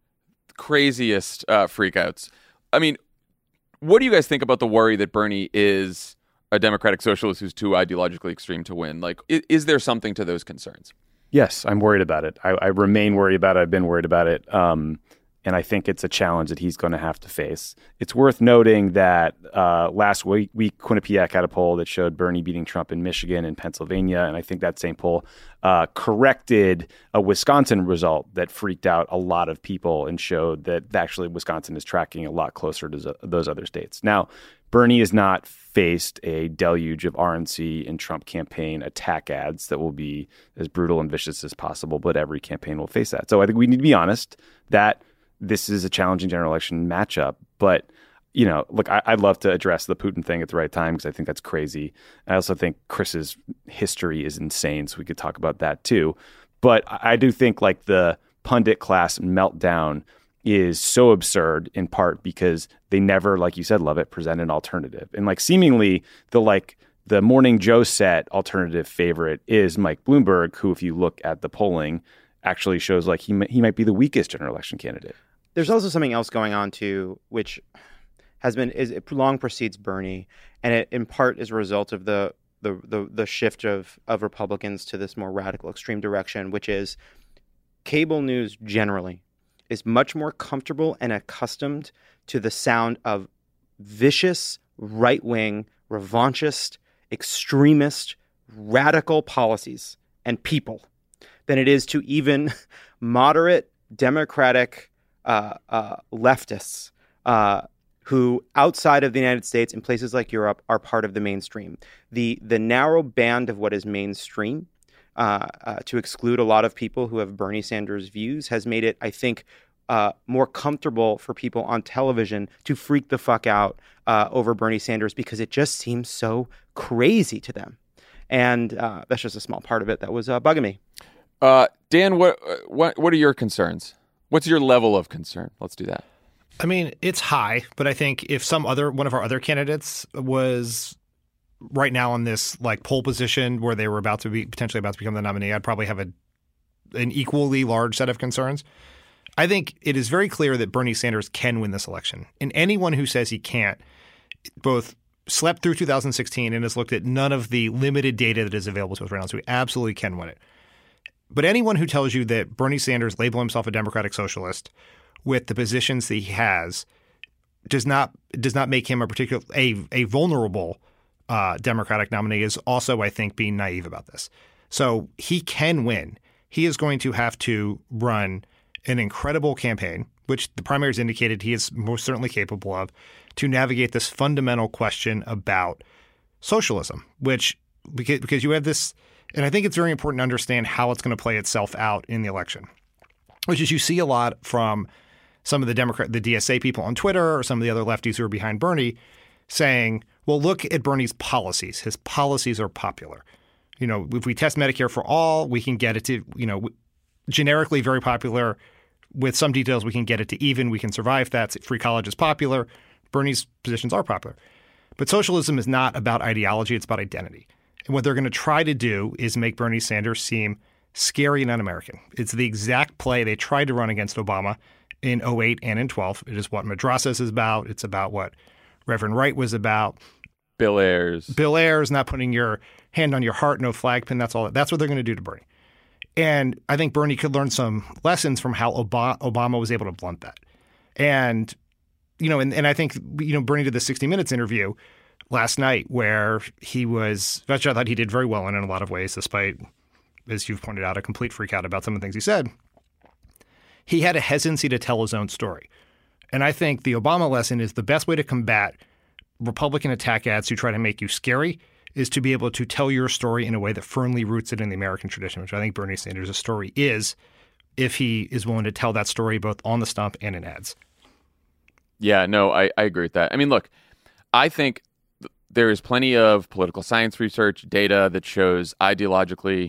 craziest uh, freakouts. I mean, what do you guys think about the worry that Bernie is a democratic socialist who's too ideologically extreme to win? Like, is, is there something to those concerns? Yes, I'm worried about it. I, I remain worried about it. I've been worried about it. Um, and I think it's a challenge that he's going to have to face. It's worth noting that uh, last week, week, Quinnipiac had a poll that showed Bernie beating Trump in Michigan and Pennsylvania. And I think that same poll uh, corrected a Wisconsin result that freaked out a lot of people and showed that actually Wisconsin is tracking a lot closer to those other states. Now, Bernie has not faced a deluge of R N C and Trump campaign attack ads that will be as brutal and vicious as possible, but every campaign will face that. So I think we need to be honest that this is a challenging general election matchup. But, you know, look, I, I'd love to address the Putin thing at the right time because I think that's crazy. I also think Chris's history is insane, so we could talk about that too. But I do think like the pundit class meltdown is so absurd in part because they never, like you said, Lovett, present an alternative. And like seemingly the like the Morning Joe set alternative favorite is Mike Bloomberg, who, if you look at the polling, actually shows like he he might be the weakest general election candidate. There's also something else going on too, which has been is it long precedes Bernie, and it in part is a result of the the the, the shift of of Republicans to this more radical extreme direction, which is cable news generally is much more comfortable and accustomed to the sound of vicious, right-wing, revanchist, extremist, radical policies and people than it is to even moderate, democratic uh, uh, leftists uh, who, outside of the United States, in places like Europe, are part of the mainstream. The the narrow band of what is mainstream uh, uh, to exclude a lot of people who have Bernie Sanders views has made it, I think, uh, more comfortable for people on television to freak the fuck out uh, over Bernie Sanders because it just seems so crazy to them. And uh, that's just a small part of it that was uh, bugging me. Uh, Dan, what what what are your concerns? What's your level of concern? Let's do that. I mean, it's high, but I think if some other one of our other candidates was right now in this like pole position where they were about to be potentially about to become the nominee, I'd probably have a an equally large set of concerns. I think it is very clear that Bernie Sanders can win this election. And anyone who says he can't both slept through two thousand sixteen and has looked at none of the limited data that is available to us right now, so he absolutely can win it. But anyone who tells you that Bernie Sanders labeled himself a democratic socialist with the positions that he has does not does not make him a particular a a vulnerable uh, Democratic nominee is also, I think, being naive about this. So he can win. He is going to have to run an incredible campaign, which the primaries indicated he is most certainly capable of, to navigate this fundamental question about socialism, which because, because you have this, and I think it's very important to understand how it's going to play itself out in the election, which is you see a lot from some of the Democrat, the D S A people on Twitter or some of the other lefties who are behind Bernie saying, well, look at Bernie's policies. His policies are popular. You know, if we test Medicare for all, we can get it to, you know, generically very popular. With some details, we can get it to even. We can survive that. Free college is popular. Bernie's positions are popular. But socialism is not about ideology. It's about identity. And what they're going to try to do is make Bernie Sanders seem scary and un-American. It's the exact play they tried to run against Obama in oh eight and in twelve. It is what Madrasas is about. It's about what Reverend Wright was about. Bill Ayers. Bill Ayers, not putting your hand on your heart, no flag pin. That's all. That's what they're going to do to Bernie. And I think Bernie could learn some lessons from how Obama, Obama was able to blunt that. And, you know, and, and I think, you know, Bernie did the sixty minutes interview last night where he was, which I thought he did very well in, in a lot of ways, despite, as you've pointed out, a complete freak out about some of the things he said. He had a hesitancy to tell his own story. And I think the Obama lesson is the best way to combat Republican attack ads who try to make you scary is to be able to tell your story in a way that firmly roots it in the American tradition, which I think Bernie Sanders' story is, if he is willing to tell that story both on the stump and in ads. Yeah, no, I, I agree with that. I mean, look, I think th- there is plenty of political science research, data that shows ideologically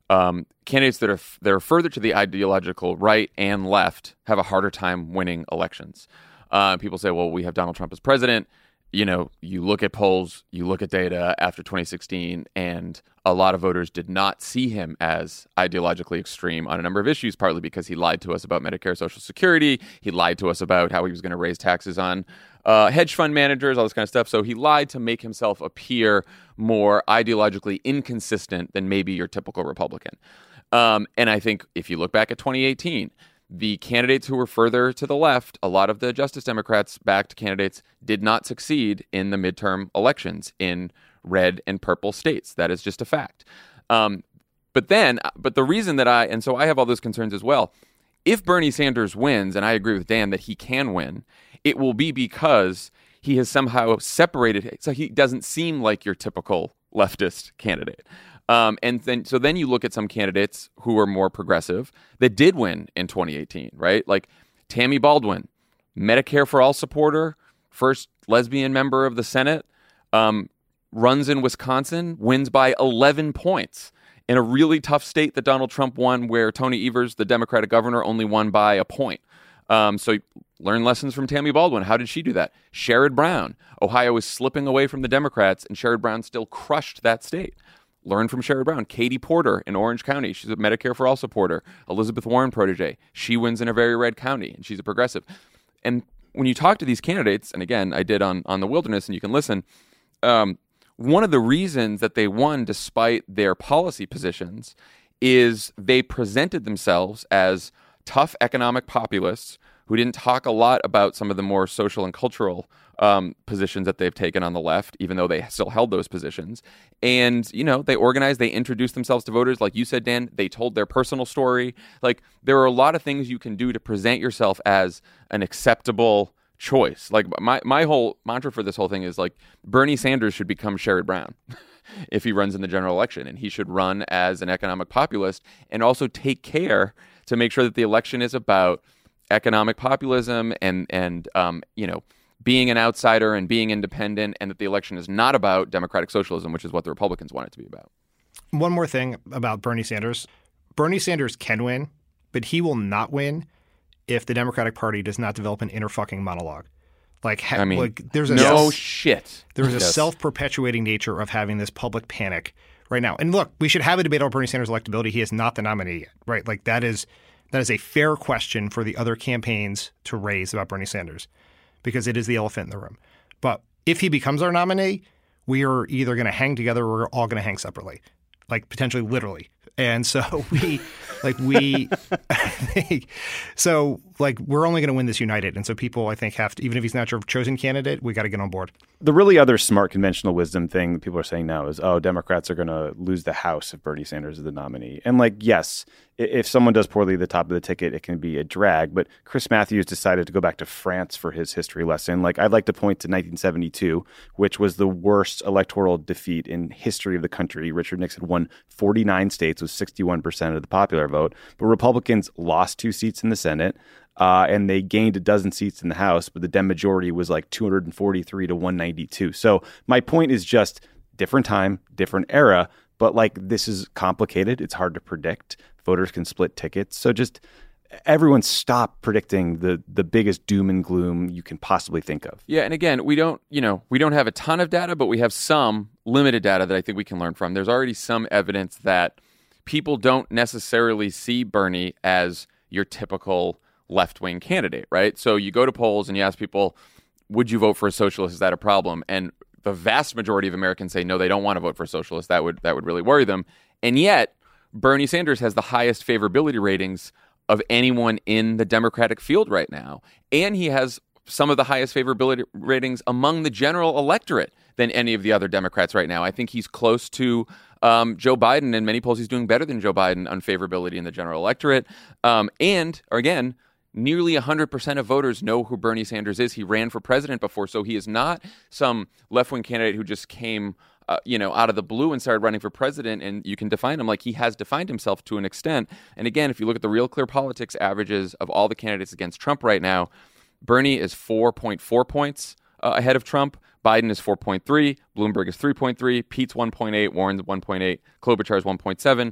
um, candidates that are f- that are further to the ideological right and left have a harder time winning elections. Uh, people say, well, we have Donald Trump as president. You know, you look at polls, you look at data after twenty sixteen, and a lot of voters did not see him as ideologically extreme on a number of issues, partly because he lied to us about Medicare, Social Security. He lied to us about how he was going to raise taxes on uh, hedge fund managers, all this kind of stuff. So he lied to make himself appear more ideologically inconsistent than maybe your typical Republican. Um, and I think if you look back at twenty eighteen, the candidates who were further to the left, a lot of the Justice Democrats-backed candidates did not succeed in the midterm elections in red and purple states. That is just a fact. Um, but then, but the reason that I, and so I have all those concerns as well. If Bernie Sanders wins, and I agree with Dan that he can win, it will be because he has somehow separated, so he doesn't seem like your typical leftist candidate. Um, and then, so then you look at some candidates who are more progressive that did win in twenty eighteen, right? Like Tammy Baldwin, Medicare for All supporter, first lesbian member of the Senate, um, runs in Wisconsin, wins by eleven points in a really tough state that Donald Trump won, where Tony Evers, the Democratic governor, only won by a point. Um, so learn lessons from Tammy Baldwin. How did she do that? Sherrod Brown. Ohio was slipping away from the Democrats, and Sherrod Brown still crushed that state. Learn from Sherrod Brown. Katie Porter in Orange County. She's a Medicare for All supporter. Elizabeth Warren protege. She wins in a very red county, and she's a progressive. And when you talk to these candidates, and again, I did on, on The Wilderness, and you can listen, um, one of the reasons that they won despite their policy positions is they presented themselves as tough economic populists who didn't talk a lot about some of the more social and cultural um, positions that they've taken on the left, even though they still held those positions. And, you know, they organized, they introduced themselves to voters. Like you said, Dan, they told their personal story. Like, there are a lot of things you can do to present yourself as an acceptable choice. Like, my, my whole mantra for this whole thing is, like, Bernie Sanders should become Sherrod Brown if he runs in the general election. And he should run as an economic populist and also take care to make sure that the election is about economic populism and, and um, you know, being an outsider and being independent, and that the election is not about democratic socialism, which is what the Republicans want it to be about. One more thing about Bernie Sanders. Bernie Sanders can win, but he will not win if the Democratic Party does not develop an inner fucking monologue. Like, ha- I mean, like there's a no self- shit. There's a Yes. self-perpetuating nature of having this public panic right now. And look, we should have a debate about Bernie Sanders' electability. He is not the nominee yet, right? Like, that is that is a fair question for the other campaigns to raise about Bernie Sanders, because it is the elephant in the room. But if he becomes our nominee, we are either going to hang together or we're all going to hang separately, like potentially literally. And so we, like we, I think, so like we're only going to win this united. And so people, I think, have to, even if he's not your chosen candidate, we got to get on board. The really other smart conventional wisdom thing that people are saying now is, oh, Democrats are going to lose the House if Bernie Sanders is the nominee. And like, yes, if someone does poorly at the top of the ticket, it can be a drag. But Chris Matthews decided to go back to France for his history lesson. Like, I'd like to point to nineteen seventy-two, which was the worst electoral defeat in history of the country. Richard Nixon won forty-nine states with sixty-one percent of the popular vote. But Republicans lost two seats in the Senate. Uh, and they gained a dozen seats in the House, but the Dem majority was like two hundred forty-three to one ninety-two. So my point is just different time, different era, but like this is complicated. It's hard to predict. Voters can split tickets. So just everyone stop predicting the the biggest doom and gloom you can possibly think of. Yeah, and again, we don't, you know, we don't have a ton of data, but we have some limited data that I think we can learn from. There's already some evidence that people don't necessarily see Bernie as your typical left-wing candidate, right? So you go to polls and you ask people, would you vote for a socialist? Is that a problem? And the vast majority of Americans say, no, they don't want to vote for a socialist. That would that would really worry them. And yet, Bernie Sanders has the highest favorability ratings of anyone in the Democratic field right now. And he has some of the highest favorability ratings among the general electorate than any of the other Democrats right now. I think he's close to um, Joe Biden. In many polls, he's doing better than Joe Biden on favorability in the general electorate. Um, and, again, nearly one hundred percent of voters know who Bernie Sanders is. He ran for president before, so he is not some left-wing candidate who just came uh, you know, out of the blue and started running for president, and you can define him like he has defined himself to an extent. And again, if you look at the Real Clear Politics averages of all the candidates against Trump right now, Bernie is four point four points uh, ahead of Trump. Biden is four point three. Bloomberg is three point three. Pete's one point eight. Warren's one point eight. Klobuchar's one point seven.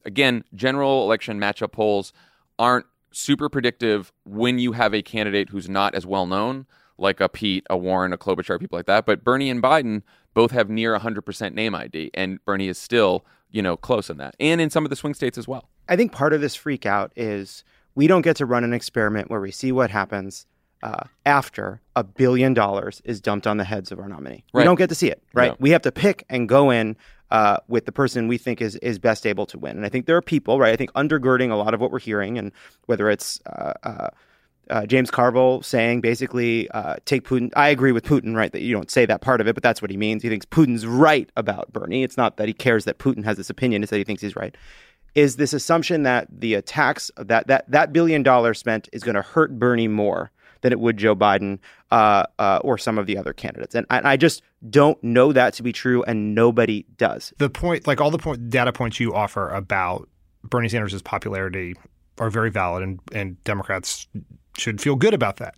again, general election matchup polls aren't super predictive when you have a candidate who's not as well known, like a Pete, a Warren, a Klobuchar, people like that. But Bernie and Biden both have near one hundred percent name I D, and Bernie is still, you know, close in that, and in some of the swing states as well. I think part of this freak out is we don't get to run an experiment where we see what happens uh, after a billion dollars is dumped on the heads of our nominee. Right. We don't get to see it, right? No. We have to pick and go in uh, with the person we think is is best able to win. And I think there are people, right? I think undergirding a lot of what we're hearing, and whether it's uh, uh, uh, James Carville saying basically uh, take Putin. I agree with Putin, right? That you don't say that part of it, but that's what he means. He thinks Putin's right about Bernie. It's not that he cares that Putin has this opinion. It's that he thinks he's right. Is this assumption that the attacks of that that that billion dollars spent is going to hurt Bernie more than it would Joe Biden uh, uh, or some of the other candidates. And I, I just don't know that to be true, and nobody does. The point, like all the point, data points you offer about Bernie Sanders' popularity are very valid, and, and Democrats should feel good about that.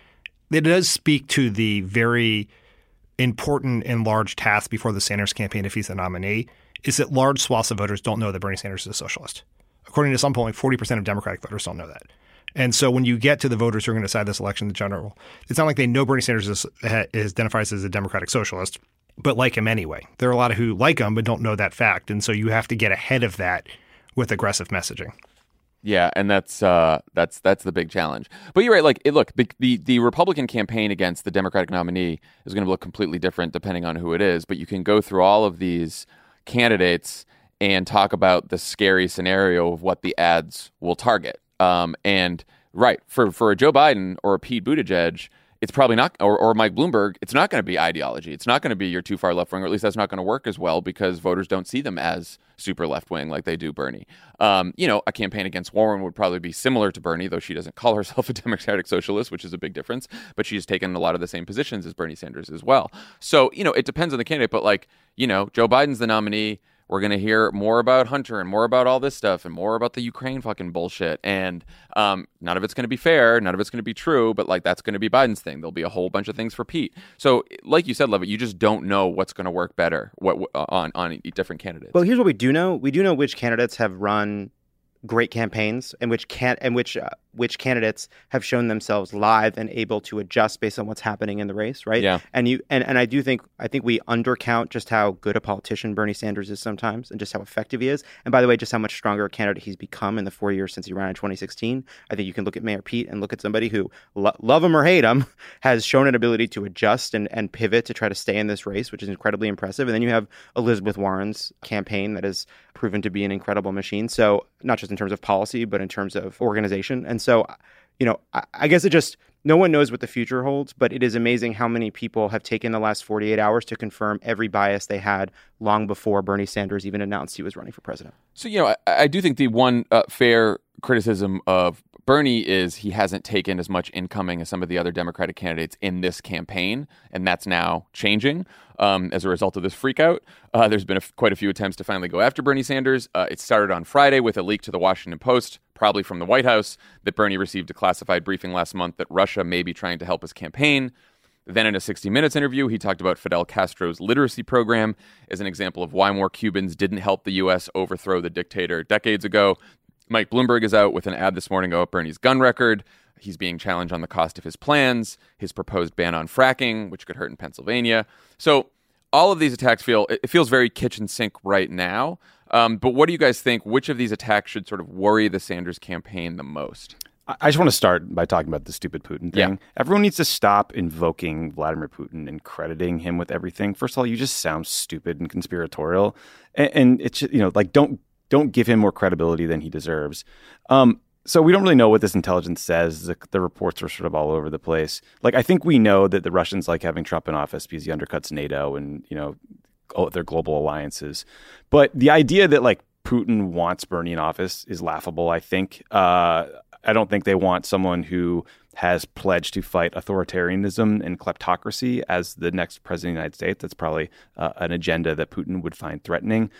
It does speak to the very important and large task before the Sanders campaign, if he's the nominee, is that large swaths of voters don't know that Bernie Sanders is a socialist. According to some polling, forty percent of Democratic voters don't know that. And so when you get to the voters who are going to decide this election in general, it's not like they know Bernie Sanders is, is identifies as a democratic socialist, but like him anyway. There are a lot of who like him but don't know that fact. And so you have to get ahead of that with aggressive messaging. Yeah, and that's uh, that's that's the big challenge. But you're right. Like, it, look, the, the the Republican campaign against the Democratic nominee is going to look completely different depending on who it is. But you can go through all of these candidates and talk about the scary scenario of what the ads will target. Um, and right, for, for a Joe Biden or a Pete Buttigieg, it's probably not, or, or Mike Bloomberg, it's not going to be ideology. It's not going to be you're too far left wing, or at least that's not going to work as well because voters don't see them as super left wing like they do Bernie. Um, you know, a campaign against Warren would probably be similar to Bernie, though she doesn't call herself a democratic socialist, which is a big difference. But she's taken a lot of the same positions as Bernie Sanders as well. So, you know, it depends on the candidate. But like, you know, Joe Biden's the nominee. We're going to hear more about Hunter and more about all this stuff and more about the Ukraine fucking bullshit. And um, none of it's going to be fair. None of it's going to be true. But like, that's going to be Biden's thing. There'll be a whole bunch of things for Pete. So like you said, Levitt, you just don't know what's going to work better what, on, on different candidates. Well, here's what we do know. We do know which candidates have run great campaigns and which can and which uh, which candidates have shown themselves live and able to adjust based on what's happening in the race, right? Yeah. And you and, and I do think I think we undercount just how good a politician Bernie Sanders is sometimes, and just how effective he is. And by the way, just how much stronger a candidate he's become in the four years since he ran in twenty sixteen. I think you can look at Mayor Pete and look at somebody who, lo- love him or hate him, has shown an ability to adjust and, and pivot to try to stay in this race, which is incredibly impressive. And then you have Elizabeth Warren's campaign that has proven to be an incredible machine. So not just in terms of policy, but in terms of organization. And so, you know, I, I guess it just, no one knows what the future holds, but it is amazing how many people have taken the last forty-eight hours to confirm every bias they had long before Bernie Sanders even announced he was running for president. So, you know, I, I do think the one uh, fair criticism of Bernie is he hasn't taken as much incoming as some of the other Democratic candidates in this campaign, and that's now changing um, as a result of this freakout. Uh, there's been a, quite a few attempts to finally go after Bernie Sanders. Uh, it started on Friday with a leak to the Washington Post, probably from the White House, that Bernie received a classified briefing last month that Russia may be trying to help his campaign. Then in a sixty minutes interview, he talked about Fidel Castro's literacy program as an example of why more Cubans didn't help the U S overthrow the dictator decades ago. Mike Bloomberg is out with an ad this morning about Bernie's gun record. He's being challenged on the cost of his plans, his proposed ban on fracking, which could hurt in Pennsylvania. So all of these attacks feel, it feels very kitchen sink right now. Um, but what do you guys think? Which of these attacks should sort of worry the Sanders campaign the most? I just want to start by talking about the stupid Putin thing. Yeah. Everyone needs to stop invoking Vladimir Putin and crediting him with everything. First of all, you just sound stupid and conspiratorial. And, and it's, you know, like, don't don't give him more credibility than he deserves. Um, so we don't really know what this intelligence says. The, the reports are sort of all over the place. Like, I think we know that the Russians like having Trump in office because he undercuts NATO and, you know, their global alliances. But the idea that, like, Putin wants Bernie in office is laughable, I think. Uh, I don't think they want someone who has pledged to fight authoritarianism and kleptocracy as the next president of the United States. That's probably uh, an agenda that Putin would find threatening.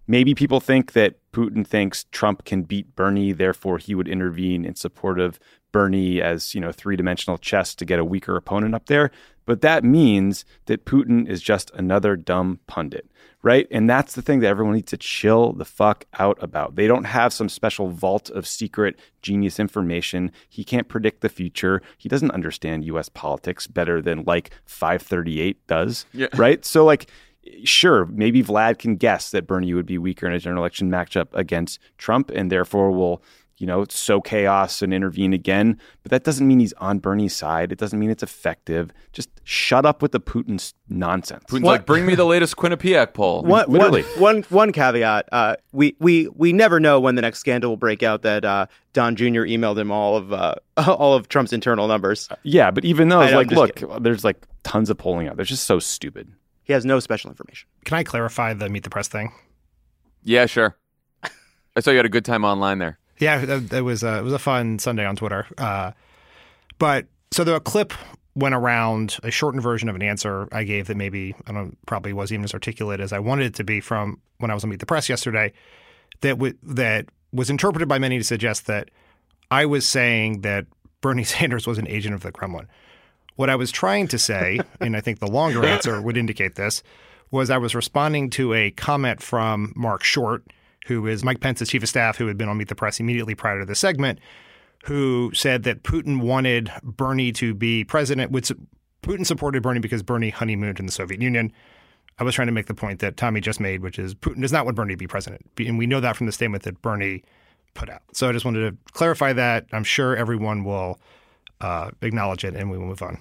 maybe people think that Putin thinks Trump can beat Bernie, therefore he would intervene in support of Bernie as, you know, three-dimensional chess to get a weaker opponent up there. But that means that Putin is just another dumb pundit, right? And that's the thing that everyone needs to chill the fuck out about. They don't have some special vault of secret genius information. He can't predict the future. He doesn't understand U S politics better than like five thirty-eight does, yeah. right? So like, sure, maybe Vlad can guess that Bernie would be weaker in a general election matchup against Trump and therefore will, you know, sow chaos and intervene again. But that doesn't mean he's on Bernie's side. It doesn't mean it's effective. Just shut up with the Putin's nonsense. Putin's what? like, bring me the latest Quinnipiac poll. One, Literally. One, one, one caveat. Uh, we, we, we never know when the next scandal will break out that uh, Don Junior emailed him all of uh, all of Trump's internal numbers. Uh, yeah, but even though, I, like, look, kidding. there's like tons of polling out. They're just so stupid. He has no special information. Can I clarify the Meet the Press thing? Yeah, sure. I saw you had a good time online there. Yeah, it was a, it was a fun Sunday on Twitter. Uh, but so the clip went around, a shortened version of an answer I gave that maybe I don't know, probably wasn't even as articulate as I wanted it to be from when I was on Meet the Press yesterday. That w- that was interpreted by many to suggest that I was saying that Bernie Sanders was an agent of the Kremlin. What I was trying to say, and I think the longer answer would indicate this, was I was responding to a comment from Mark Short, who is Mike Pence's chief of staff, who had been on Meet the Press immediately prior to the segment, who said that Putin wanted Bernie to be president. Which Putin supported Bernie because Bernie honeymooned in the Soviet Union. I was trying to make the point that Tommy just made, which is Putin does not want Bernie to be president. And we know that from the statement that Bernie put out. So I just wanted to clarify that. I'm sure everyone will uh, acknowledge it, and we will move on.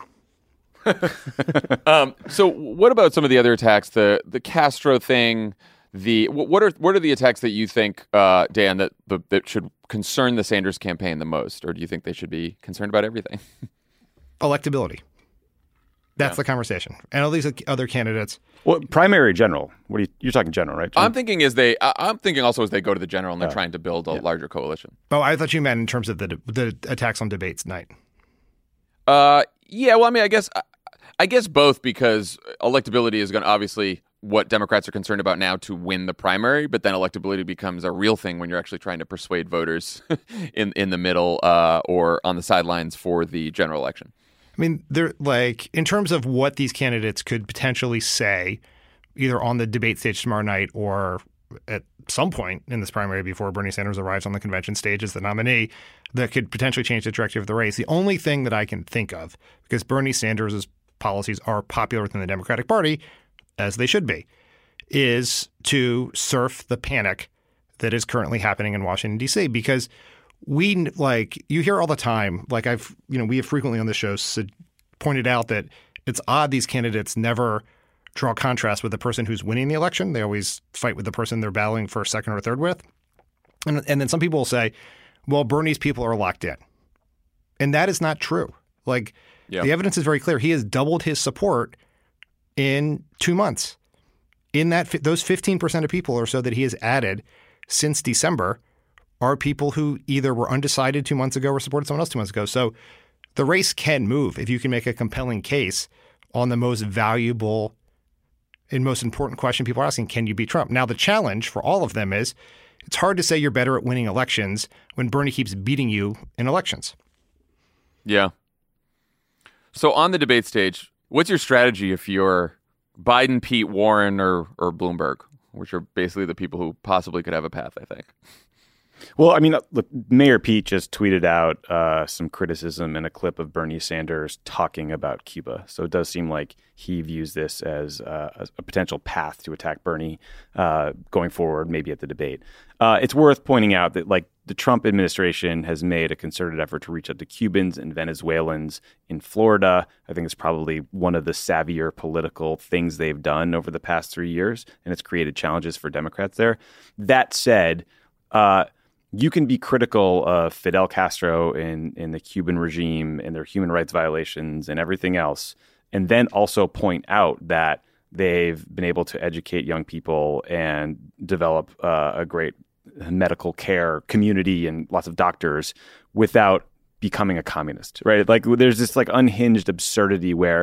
um, so what about some of the other attacks, the the Castro thing? The what are what are the attacks that you think, uh, Dan, that the, that should concern the Sanders campaign the most, or do you think they should be concerned about everything? Electability. That's Yeah. the conversation, and all these other candidates. Well, primary general. What are you, you're talking general, right? Jim? I'm thinking as they, I, I'm thinking also as they go to the general and they're Uh, trying to build a yeah. larger coalition. Oh, I thought you meant in terms of the the attacks on debates night. Uh, yeah. Well, I mean, I guess, I guess both, because electability is going to obviously what Democrats are concerned about now to win the primary, but then electability becomes a real thing when you're actually trying to persuade voters in in the middle uh, or on the sidelines for the general election. I mean, they're like, in terms of what these candidates could potentially say, either on the debate stage tomorrow night or at some point in this primary before Bernie Sanders arrives on the convention stage as the nominee, that could potentially change the trajectory of the race. The only thing that I can think of, because Bernie Sanders' policies are popular within the Democratic Party, as they should be, is to surf the panic that is currently happening in Washington, D C, because we, like, you hear all the time, like I've, you know, we have frequently on the show said, pointed out that it's odd these candidates never draw contrast with the person who's winning the election. They always fight with the person they're battling for second or third with. And, and then some people will say, well, Bernie's people are locked in. And that is not true. Like, Yeah. the evidence is very clear. He has doubled his support in two months. In that, those fifteen percent of people or so that he has added since December are people who either were undecided two months ago or supported someone else two months ago. So the race can move if you can make a compelling case on the most valuable and most important question people are asking: can you beat Trump? Now, the challenge for all of them is it's hard to say you're better at winning elections when Bernie keeps beating you in elections. Yeah. So on the debate stage, what's your strategy if you're Biden, Pete, Warren, or or Bloomberg, which are basically the people who possibly could have a path, I think? Well, I mean, look, Mayor Pete just tweeted out uh, some criticism in a clip of Bernie Sanders talking about Cuba. So it does seem like he views this as uh, a potential path to attack Bernie uh, going forward, maybe at the debate. Uh, it's worth pointing out that, like, the Trump administration has made a concerted effort to reach out to Cubans and Venezuelans in Florida. I think it's probably one of the savvier political things they've done over the past three years, and it's created challenges for Democrats there. That said, uh, you can be critical of Fidel Castro and, and the Cuban regime and their human rights violations and everything else, and then also point out that they've been able to educate young people and develop uh, a great medical care community and lots of doctors without becoming a communist, right? Like, there's this like unhinged absurdity where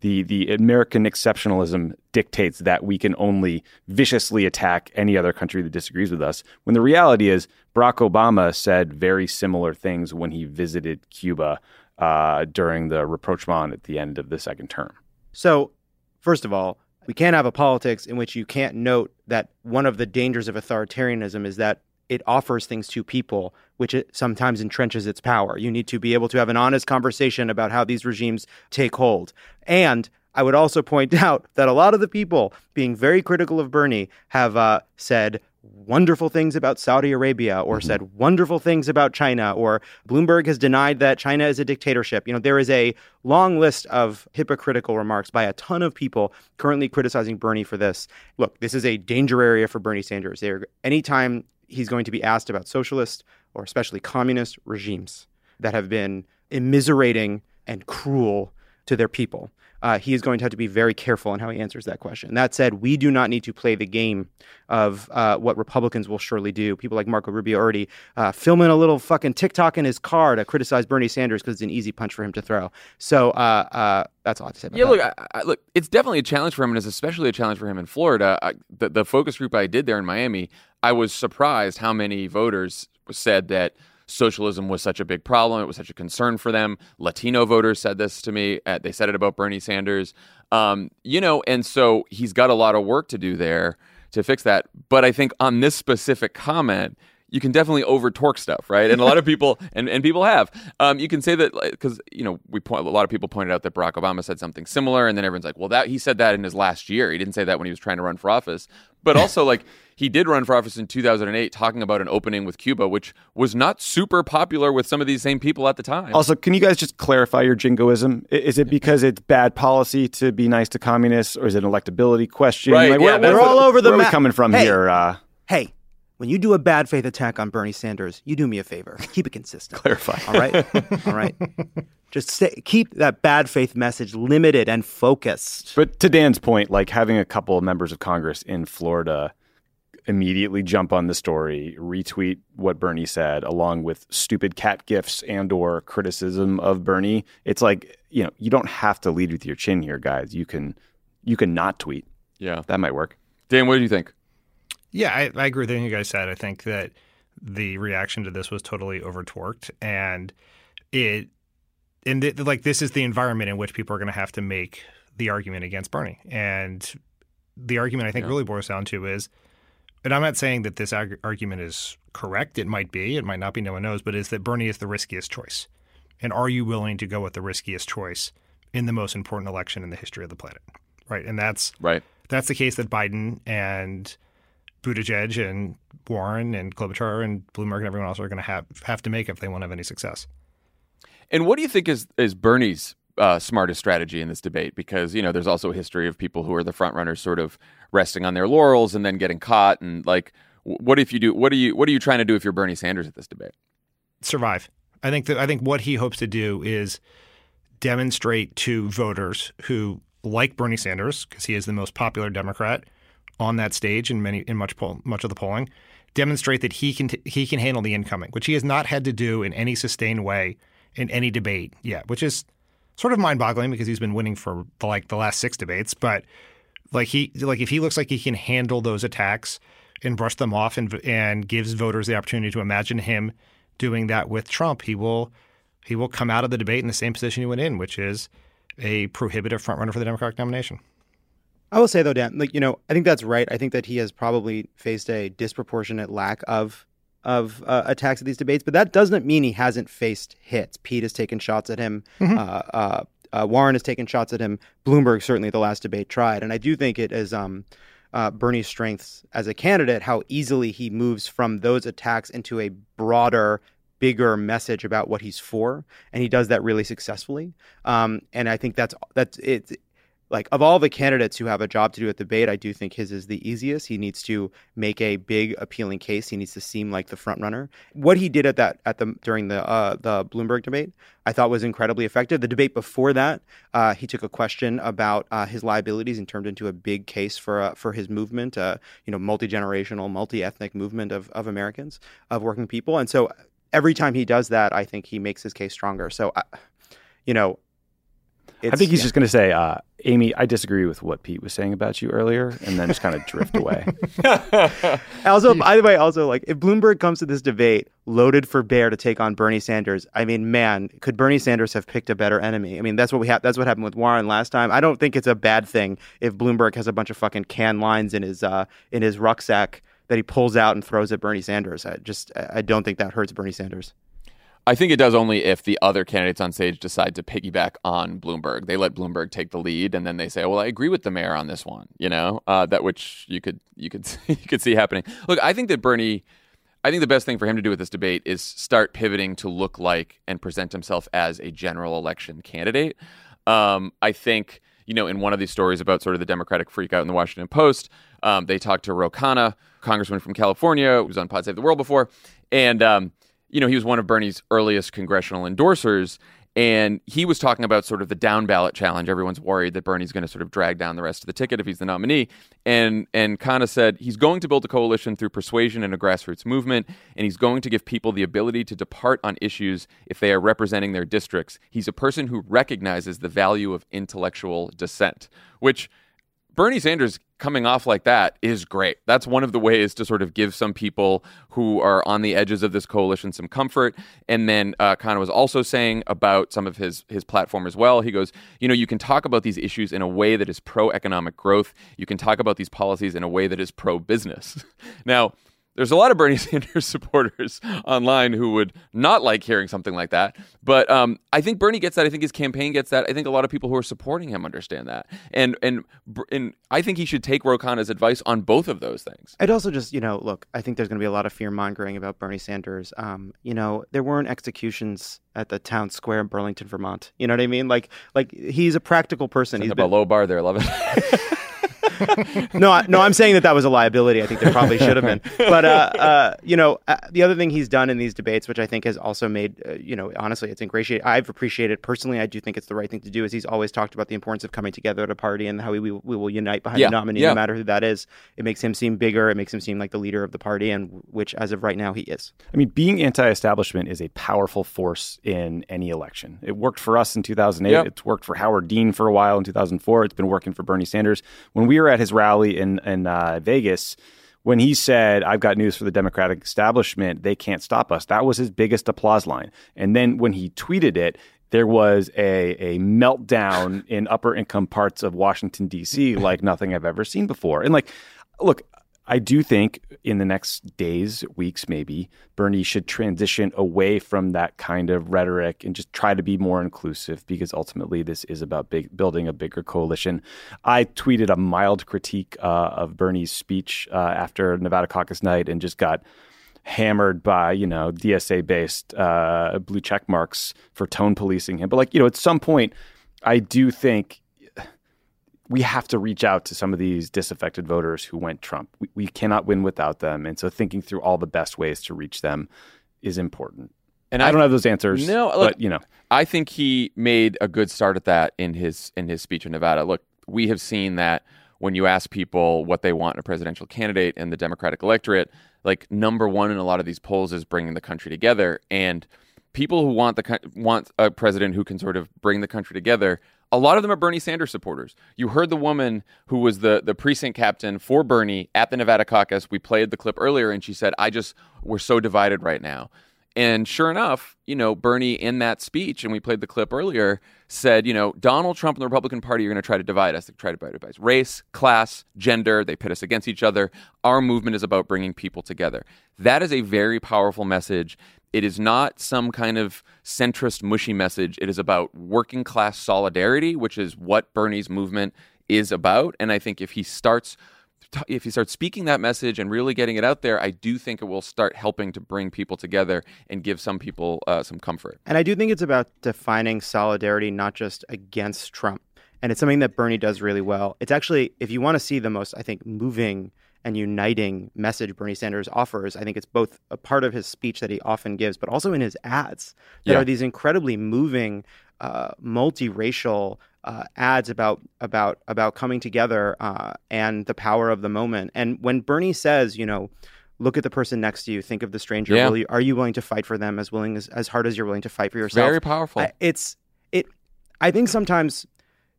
the the American exceptionalism dictates that we can only viciously attack any other country that disagrees with us, when the reality is Barack Obama said very similar things when he visited Cuba uh, during the rapprochement at the end of the second term. So, first of all, we can't have a politics in which you can't note that one of the dangers of authoritarianism is that it offers things to people, which it sometimes entrenches its power. You need to be able to have an honest conversation about how these regimes take hold. And I would also point out that a lot of the people being very critical of Bernie have uh, said wonderful things about Saudi Arabia or mm-hmm. said wonderful things about China, or Bloomberg has denied that China is a dictatorship. You know, there is a long list of hypocritical remarks by a ton of people currently criticizing Bernie for this. Look, this is a danger area for Bernie Sanders. There, anytime he's going to be asked about socialist or especially communist regimes that have been immiserating and cruel to their people, Uh, he is going to have to be very careful in how he answers that question. That said, we do not need to play the game of uh, what Republicans will surely do. People like Marco Rubio already uh, filming a little fucking TikTok in his car to criticize Bernie Sanders because it's an easy punch for him to throw. So uh, uh, that's all I have to say about yeah, that. look, I, I, look, it's definitely a challenge for him, and it's especially a challenge for him in Florida. I, the, the focus group I did there in Miami, I was surprised how many voters said that socialism was such a big problem. It was such a concern for them. Latino voters said this to me. Uh, they said it about Bernie Sanders. Um, you know, and so he's got a lot of work to do there to fix that. But I think on this specific comment, you can definitely over-torque stuff, right? And a lot of people, and, and people have. Um, you can say that, because, you know, we point, a lot of people pointed out that Barack Obama said something similar, and then everyone's like, well, that he said that in his last year. He didn't say that when he was trying to run for office. But also, like, he did run for office in two thousand eight talking about an opening with Cuba, which was not super popular with some of these same people at the time. Also, can you guys just clarify your jingoism? Is it because it's bad policy to be nice to communists, or is it an electability question? Right, like, yeah, we're, we're all over the map. Where are map. we coming from hey, here? Uh, hey, when you do a bad faith attack on Bernie Sanders, you do me a favor. Keep it consistent. Clarify. All right? All right. Just stay, keep that bad faith message limited and focused. But to Dan's point, like having a couple of members of Congress in Florida immediately jump on the story, retweet what Bernie said, along with stupid cat gifs and or criticism of Bernie. It's like, you know, you don't have to lead with your chin here, guys. You can you can not tweet. Yeah. That might work. Dan, what do you think? Yeah, I, I agree with everything you guys said. I think that the reaction to this was totally over-torqued, and it and th- like this is the environment in which people are going to have to make the argument against Bernie. And the argument I think yeah. really boils down to is, and I'm not saying that this ag- argument is correct. It might be. It might not be. No one knows. But is that Bernie is the riskiest choice. And are you willing to go with the riskiest choice in the most important election in the history of the planet? Right. And that's right. That's the case that Biden and Buttigieg and Warren and Klobuchar and Bloomberg and everyone else are going to have have to make if they want to have any success. And what do you think is is Bernie's uh, smartest strategy in this debate? Because, you know, there's also a history of people who are the front runners sort of resting on their laurels and then getting caught. And like, what if you do? What are you What are you trying to do if you're Bernie Sanders at this debate? Survive. I think that I think what he hopes to do is demonstrate to voters who like Bernie Sanders, because he is the most popular Democrat on that stage in many in much poll, much of the polling, demonstrate that he can t- he can handle the incoming, which he has not had to do in any sustained way in any debate yet, which is sort of mind-boggling because he's been winning for the, like the last six debates. But like he like if he looks like he can handle those attacks and brush them off and and gives voters the opportunity to imagine him doing that with Trump, he will he will come out of the debate in the same position he went in, which is a prohibitive frontrunner for the Democratic nomination. I will say, though, Dan, like, you know, I think that's right. I think that he has probably faced a disproportionate lack of of uh, attacks at these debates, but that doesn't mean he hasn't faced hits. Pete has taken shots at him. Mm-hmm. Uh, uh, uh, Warren has taken shots at him. Bloomberg, certainly the last debate, tried. And I do think it is um, uh, Bernie's strengths as a candidate, how easily he moves from those attacks into a broader, bigger message about what he's for. And he does that really successfully. Um, and I think that's that's it. Like, of all the candidates who have a job to do at the debate, I do think his is the easiest. He needs to make a big, appealing case. He needs to seem like the front runner. What he did at that at the during the uh, the Bloomberg debate, I thought was incredibly effective. The debate before that, uh, he took a question about uh, his liabilities and turned into a big case for uh, for his movement, uh, you know, multi-generational, multi-ethnic movement of of Americans, of working people. And so every time he does that, I think he makes his case stronger. So, uh, you know. I think he's yeah. just going to say, uh, Amy, I disagree with what Pete was saying about you earlier, and then just kind of drift away. Also, by the way, also, like, if Bloomberg comes to this debate loaded for bear to take on Bernie Sanders, I mean, man, could Bernie Sanders have picked a better enemy? I mean, that's what we have. That's what happened with Warren last time. I don't think it's a bad thing if Bloomberg has a bunch of fucking canned lines in his uh, in his rucksack that he pulls out and throws at Bernie Sanders. I just, I don't think that hurts Bernie Sanders. I think it does only if the other candidates on stage decide to piggyback on Bloomberg. They let Bloomberg take the lead, and then they say, "Well, I agree with the mayor on this one." You know, uh, that which you could you could you could see happening. Look, I think that Bernie, I think the best thing for him to do with this debate is start pivoting to look like and present himself as a general election candidate. Um, I think, you know, in one of these stories about sort of the Democratic freakout in the Washington Post, um, they talked to Ro Khanna, congressman from California, who was on Pod Save the World before, and um, you know, he was one of Bernie's earliest congressional endorsers, and he was talking about sort of the down ballot challenge. Everyone's worried that Bernie's going to sort of drag down the rest of the ticket if he's the nominee. And and Khanna said he's going to build a coalition through persuasion and a grassroots movement, and he's going to give people the ability to depart on issues if they are representing their districts. He's a person who recognizes the value of intellectual dissent, which Bernie Sanders coming off like that is great. That's one of the ways to sort of give some people who are on the edges of this coalition some comfort. And then uh, Khanna was also saying about some of his his platform as well. He goes, you know, you can talk about these issues in a way that is pro-economic growth. You can talk about these policies in a way that is pro-business. Now, there's a lot of Bernie Sanders supporters online who would not like hearing something like that. But um, I think Bernie gets that. I think his campaign gets that. I think a lot of people who are supporting him understand that. And and and I think he should take Ro Khanna's advice on both of those things. I'd also just, you know, look, I think there's going to be a lot of fear-mongering about Bernie Sanders. Um, you know, there weren't executions at the town square in Burlington, Vermont. You know what I mean? Like, like he's a practical person. He's he's up been... a low bar there, love it. no, I, no, I'm saying that that was a liability. I think there probably should have been. But, uh, uh, you know, uh, the other thing he's done in these debates, which I think has also made, uh, you know, honestly, it's ingratiated. I've appreciated personally. I do think it's the right thing to do is he's always talked about the importance of coming together at a party and how we, we, we will unite behind yeah, the nominee, yeah. no matter who that is. It makes him seem bigger. It makes him seem like the leader of the party, and which as of right now he is. I mean, being anti-establishment is a powerful force in any election. It worked for us in two thousand eight. Yep. It's worked for Howard Dean for a while in two thousand four. It's been working for Bernie Sanders. When we were at his rally in, in uh, Vegas, when he said, I've got news for the Democratic establishment, they can't stop us, that was his biggest applause line. And then when he tweeted it, there was a, a meltdown in upper income parts of Washington, D C like nothing I've ever seen before. And like, look, I do think in the next days, weeks, maybe, Bernie should transition away from that kind of rhetoric and just try to be more inclusive, because ultimately this is about big, building a bigger coalition. I tweeted a mild critique uh, of Bernie's speech uh, after Nevada caucus night and just got hammered by, you know, D S A-based uh, blue check marks for tone policing him. But like, you know, at some point, I do think we have to reach out to some of these disaffected voters who went Trump. We, we cannot win without them. And so thinking through all the best ways to reach them is important. And I, I don't have those answers. No, look, but, you know, I think he made a good start at that in his in his speech in Nevada. Look, we have seen that when you ask people what they want in a presidential candidate in the Democratic electorate, like number one in a lot of these polls is bringing the country together. And people who want the want a president who can sort of bring the country together, a lot of them are Bernie Sanders supporters. You heard the woman who was the, the precinct captain for Bernie at the Nevada caucus. We played the clip earlier, and she said, I just, we're so divided right now. And sure enough, you know, Bernie in that speech, and we played the clip earlier, said, you know, Donald Trump and the Republican Party are going to try to divide us. They try to divide us. Race, class, gender, they pit us against each other. Our movement is about bringing people together. That is a very powerful message. It is not some kind of centrist, mushy message. It is about working class solidarity, which is what Bernie's movement is about. And I think if he starts if he starts speaking that message and really getting it out there, I do think it will start helping to bring people together and give some people uh, some comfort. And I do think it's about defining solidarity, not just against Trump. And it's something that Bernie does really well. It's actually, if you want to see the most, I think, moving and uniting message Bernie Sanders offers, I think it's both a part of his speech that he often gives, but also in his ads. There yeah. are these incredibly moving, uh, multiracial uh, ads about about about coming together uh, and the power of the moment. And when Bernie says, you know, look at the person next to you, think of the stranger. Yeah. Will you, are you willing to fight for them as willing as, as hard as you're willing to fight for yourself? Very powerful. I, it's it. I think sometimes,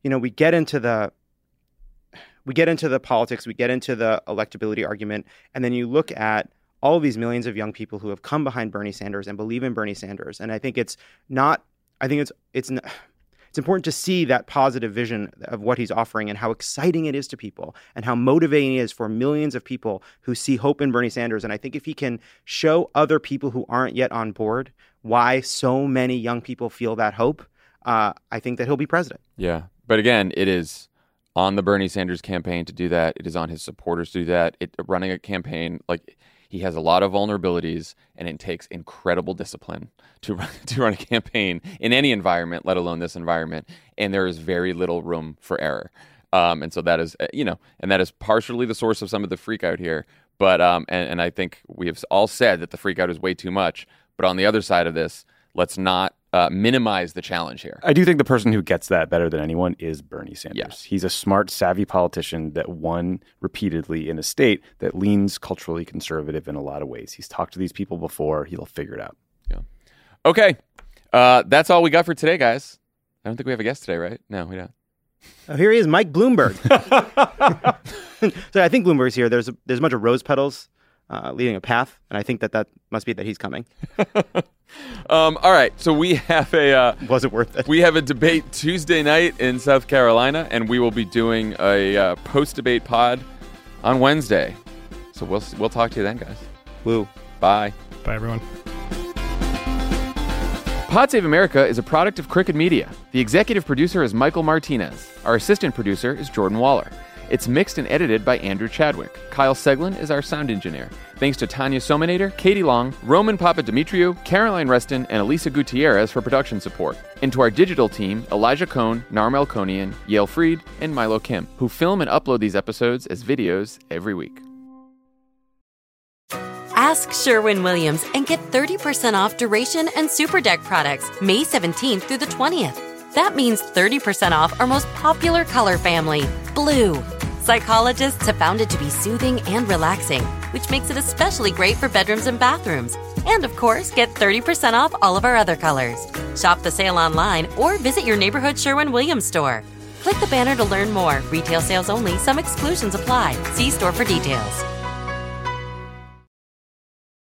you know, we get into the we get into the politics, we get into the electability argument, and then you look at all of these millions of young people who have come behind Bernie Sanders and believe in Bernie Sanders. And I think it's not, I think it's, it's, it's important to see that positive vision of what he's offering and how exciting it is to people and how motivating it is for millions of people who see hope in Bernie Sanders. And I think if he can show other people who aren't yet on board why so many young people feel that hope, uh, I think that he'll be president. Yeah. But again, it is on the Bernie Sanders campaign to do that. It is on his supporters to do that. It, running a campaign, like, he has a lot of vulnerabilities, and it takes incredible discipline to run, to run a campaign in any environment, let alone this environment. And there is very little room for error. Um, and so that is, you know, and that is partially the source of some of the freak out here. But um, and, and I think we have all said that the freak out is way too much. But on the other side of this, let's not uh, minimize the challenge here. I do think the person who gets that better than anyone is Bernie Sanders. Yes. He's a smart, savvy politician that won repeatedly in a state that leans culturally conservative in a lot of ways. He's talked to these people before. He'll figure it out. Yeah. Okay. Uh, that's all we got for today, guys. I don't think we have a guest today, right? No, we don't. Oh, here he is, Mike Bloomberg. So I think Bloomberg's here. There's a, there's a bunch of rose petals uh, leading a path, and I think that that must be that he's coming. um, all right, so we have a uh, was it worth it? We have a debate Tuesday night in South Carolina, and we will be doing a uh, post-debate pod on Wednesday. So we'll we'll talk to you then, guys. Woo. Bye. Bye, everyone. Pod Save America is a product of Crooked Media. The executive producer is Michael Martinez. Our assistant producer is Jordan Waller. It's mixed and edited by Andrew Chadwick. Kyle Seglin is our sound engineer. Thanks to Tanya Sominator, Katie Long, Roman Papadimitriou, Caroline Reston, and Elisa Gutierrez for production support. And to our digital team, Elijah Cohn, Narmel Konian, Yale Freed, and Milo Kim, who film and upload these episodes as videos every week. Ask Sherwin-Williams and get thirty percent off Duration and Super Deck products May seventeenth through the twentieth. That means thirty percent off our most popular color family, blue. Psychologists have found it to be soothing and relaxing, which makes it especially great for bedrooms and bathrooms. And of course, get thirty percent off all of our other colors. Shop the sale online or visit your neighborhood Sherwin-Williams store. Click the banner to learn more. Retail sales only. Some exclusions apply. See store for details.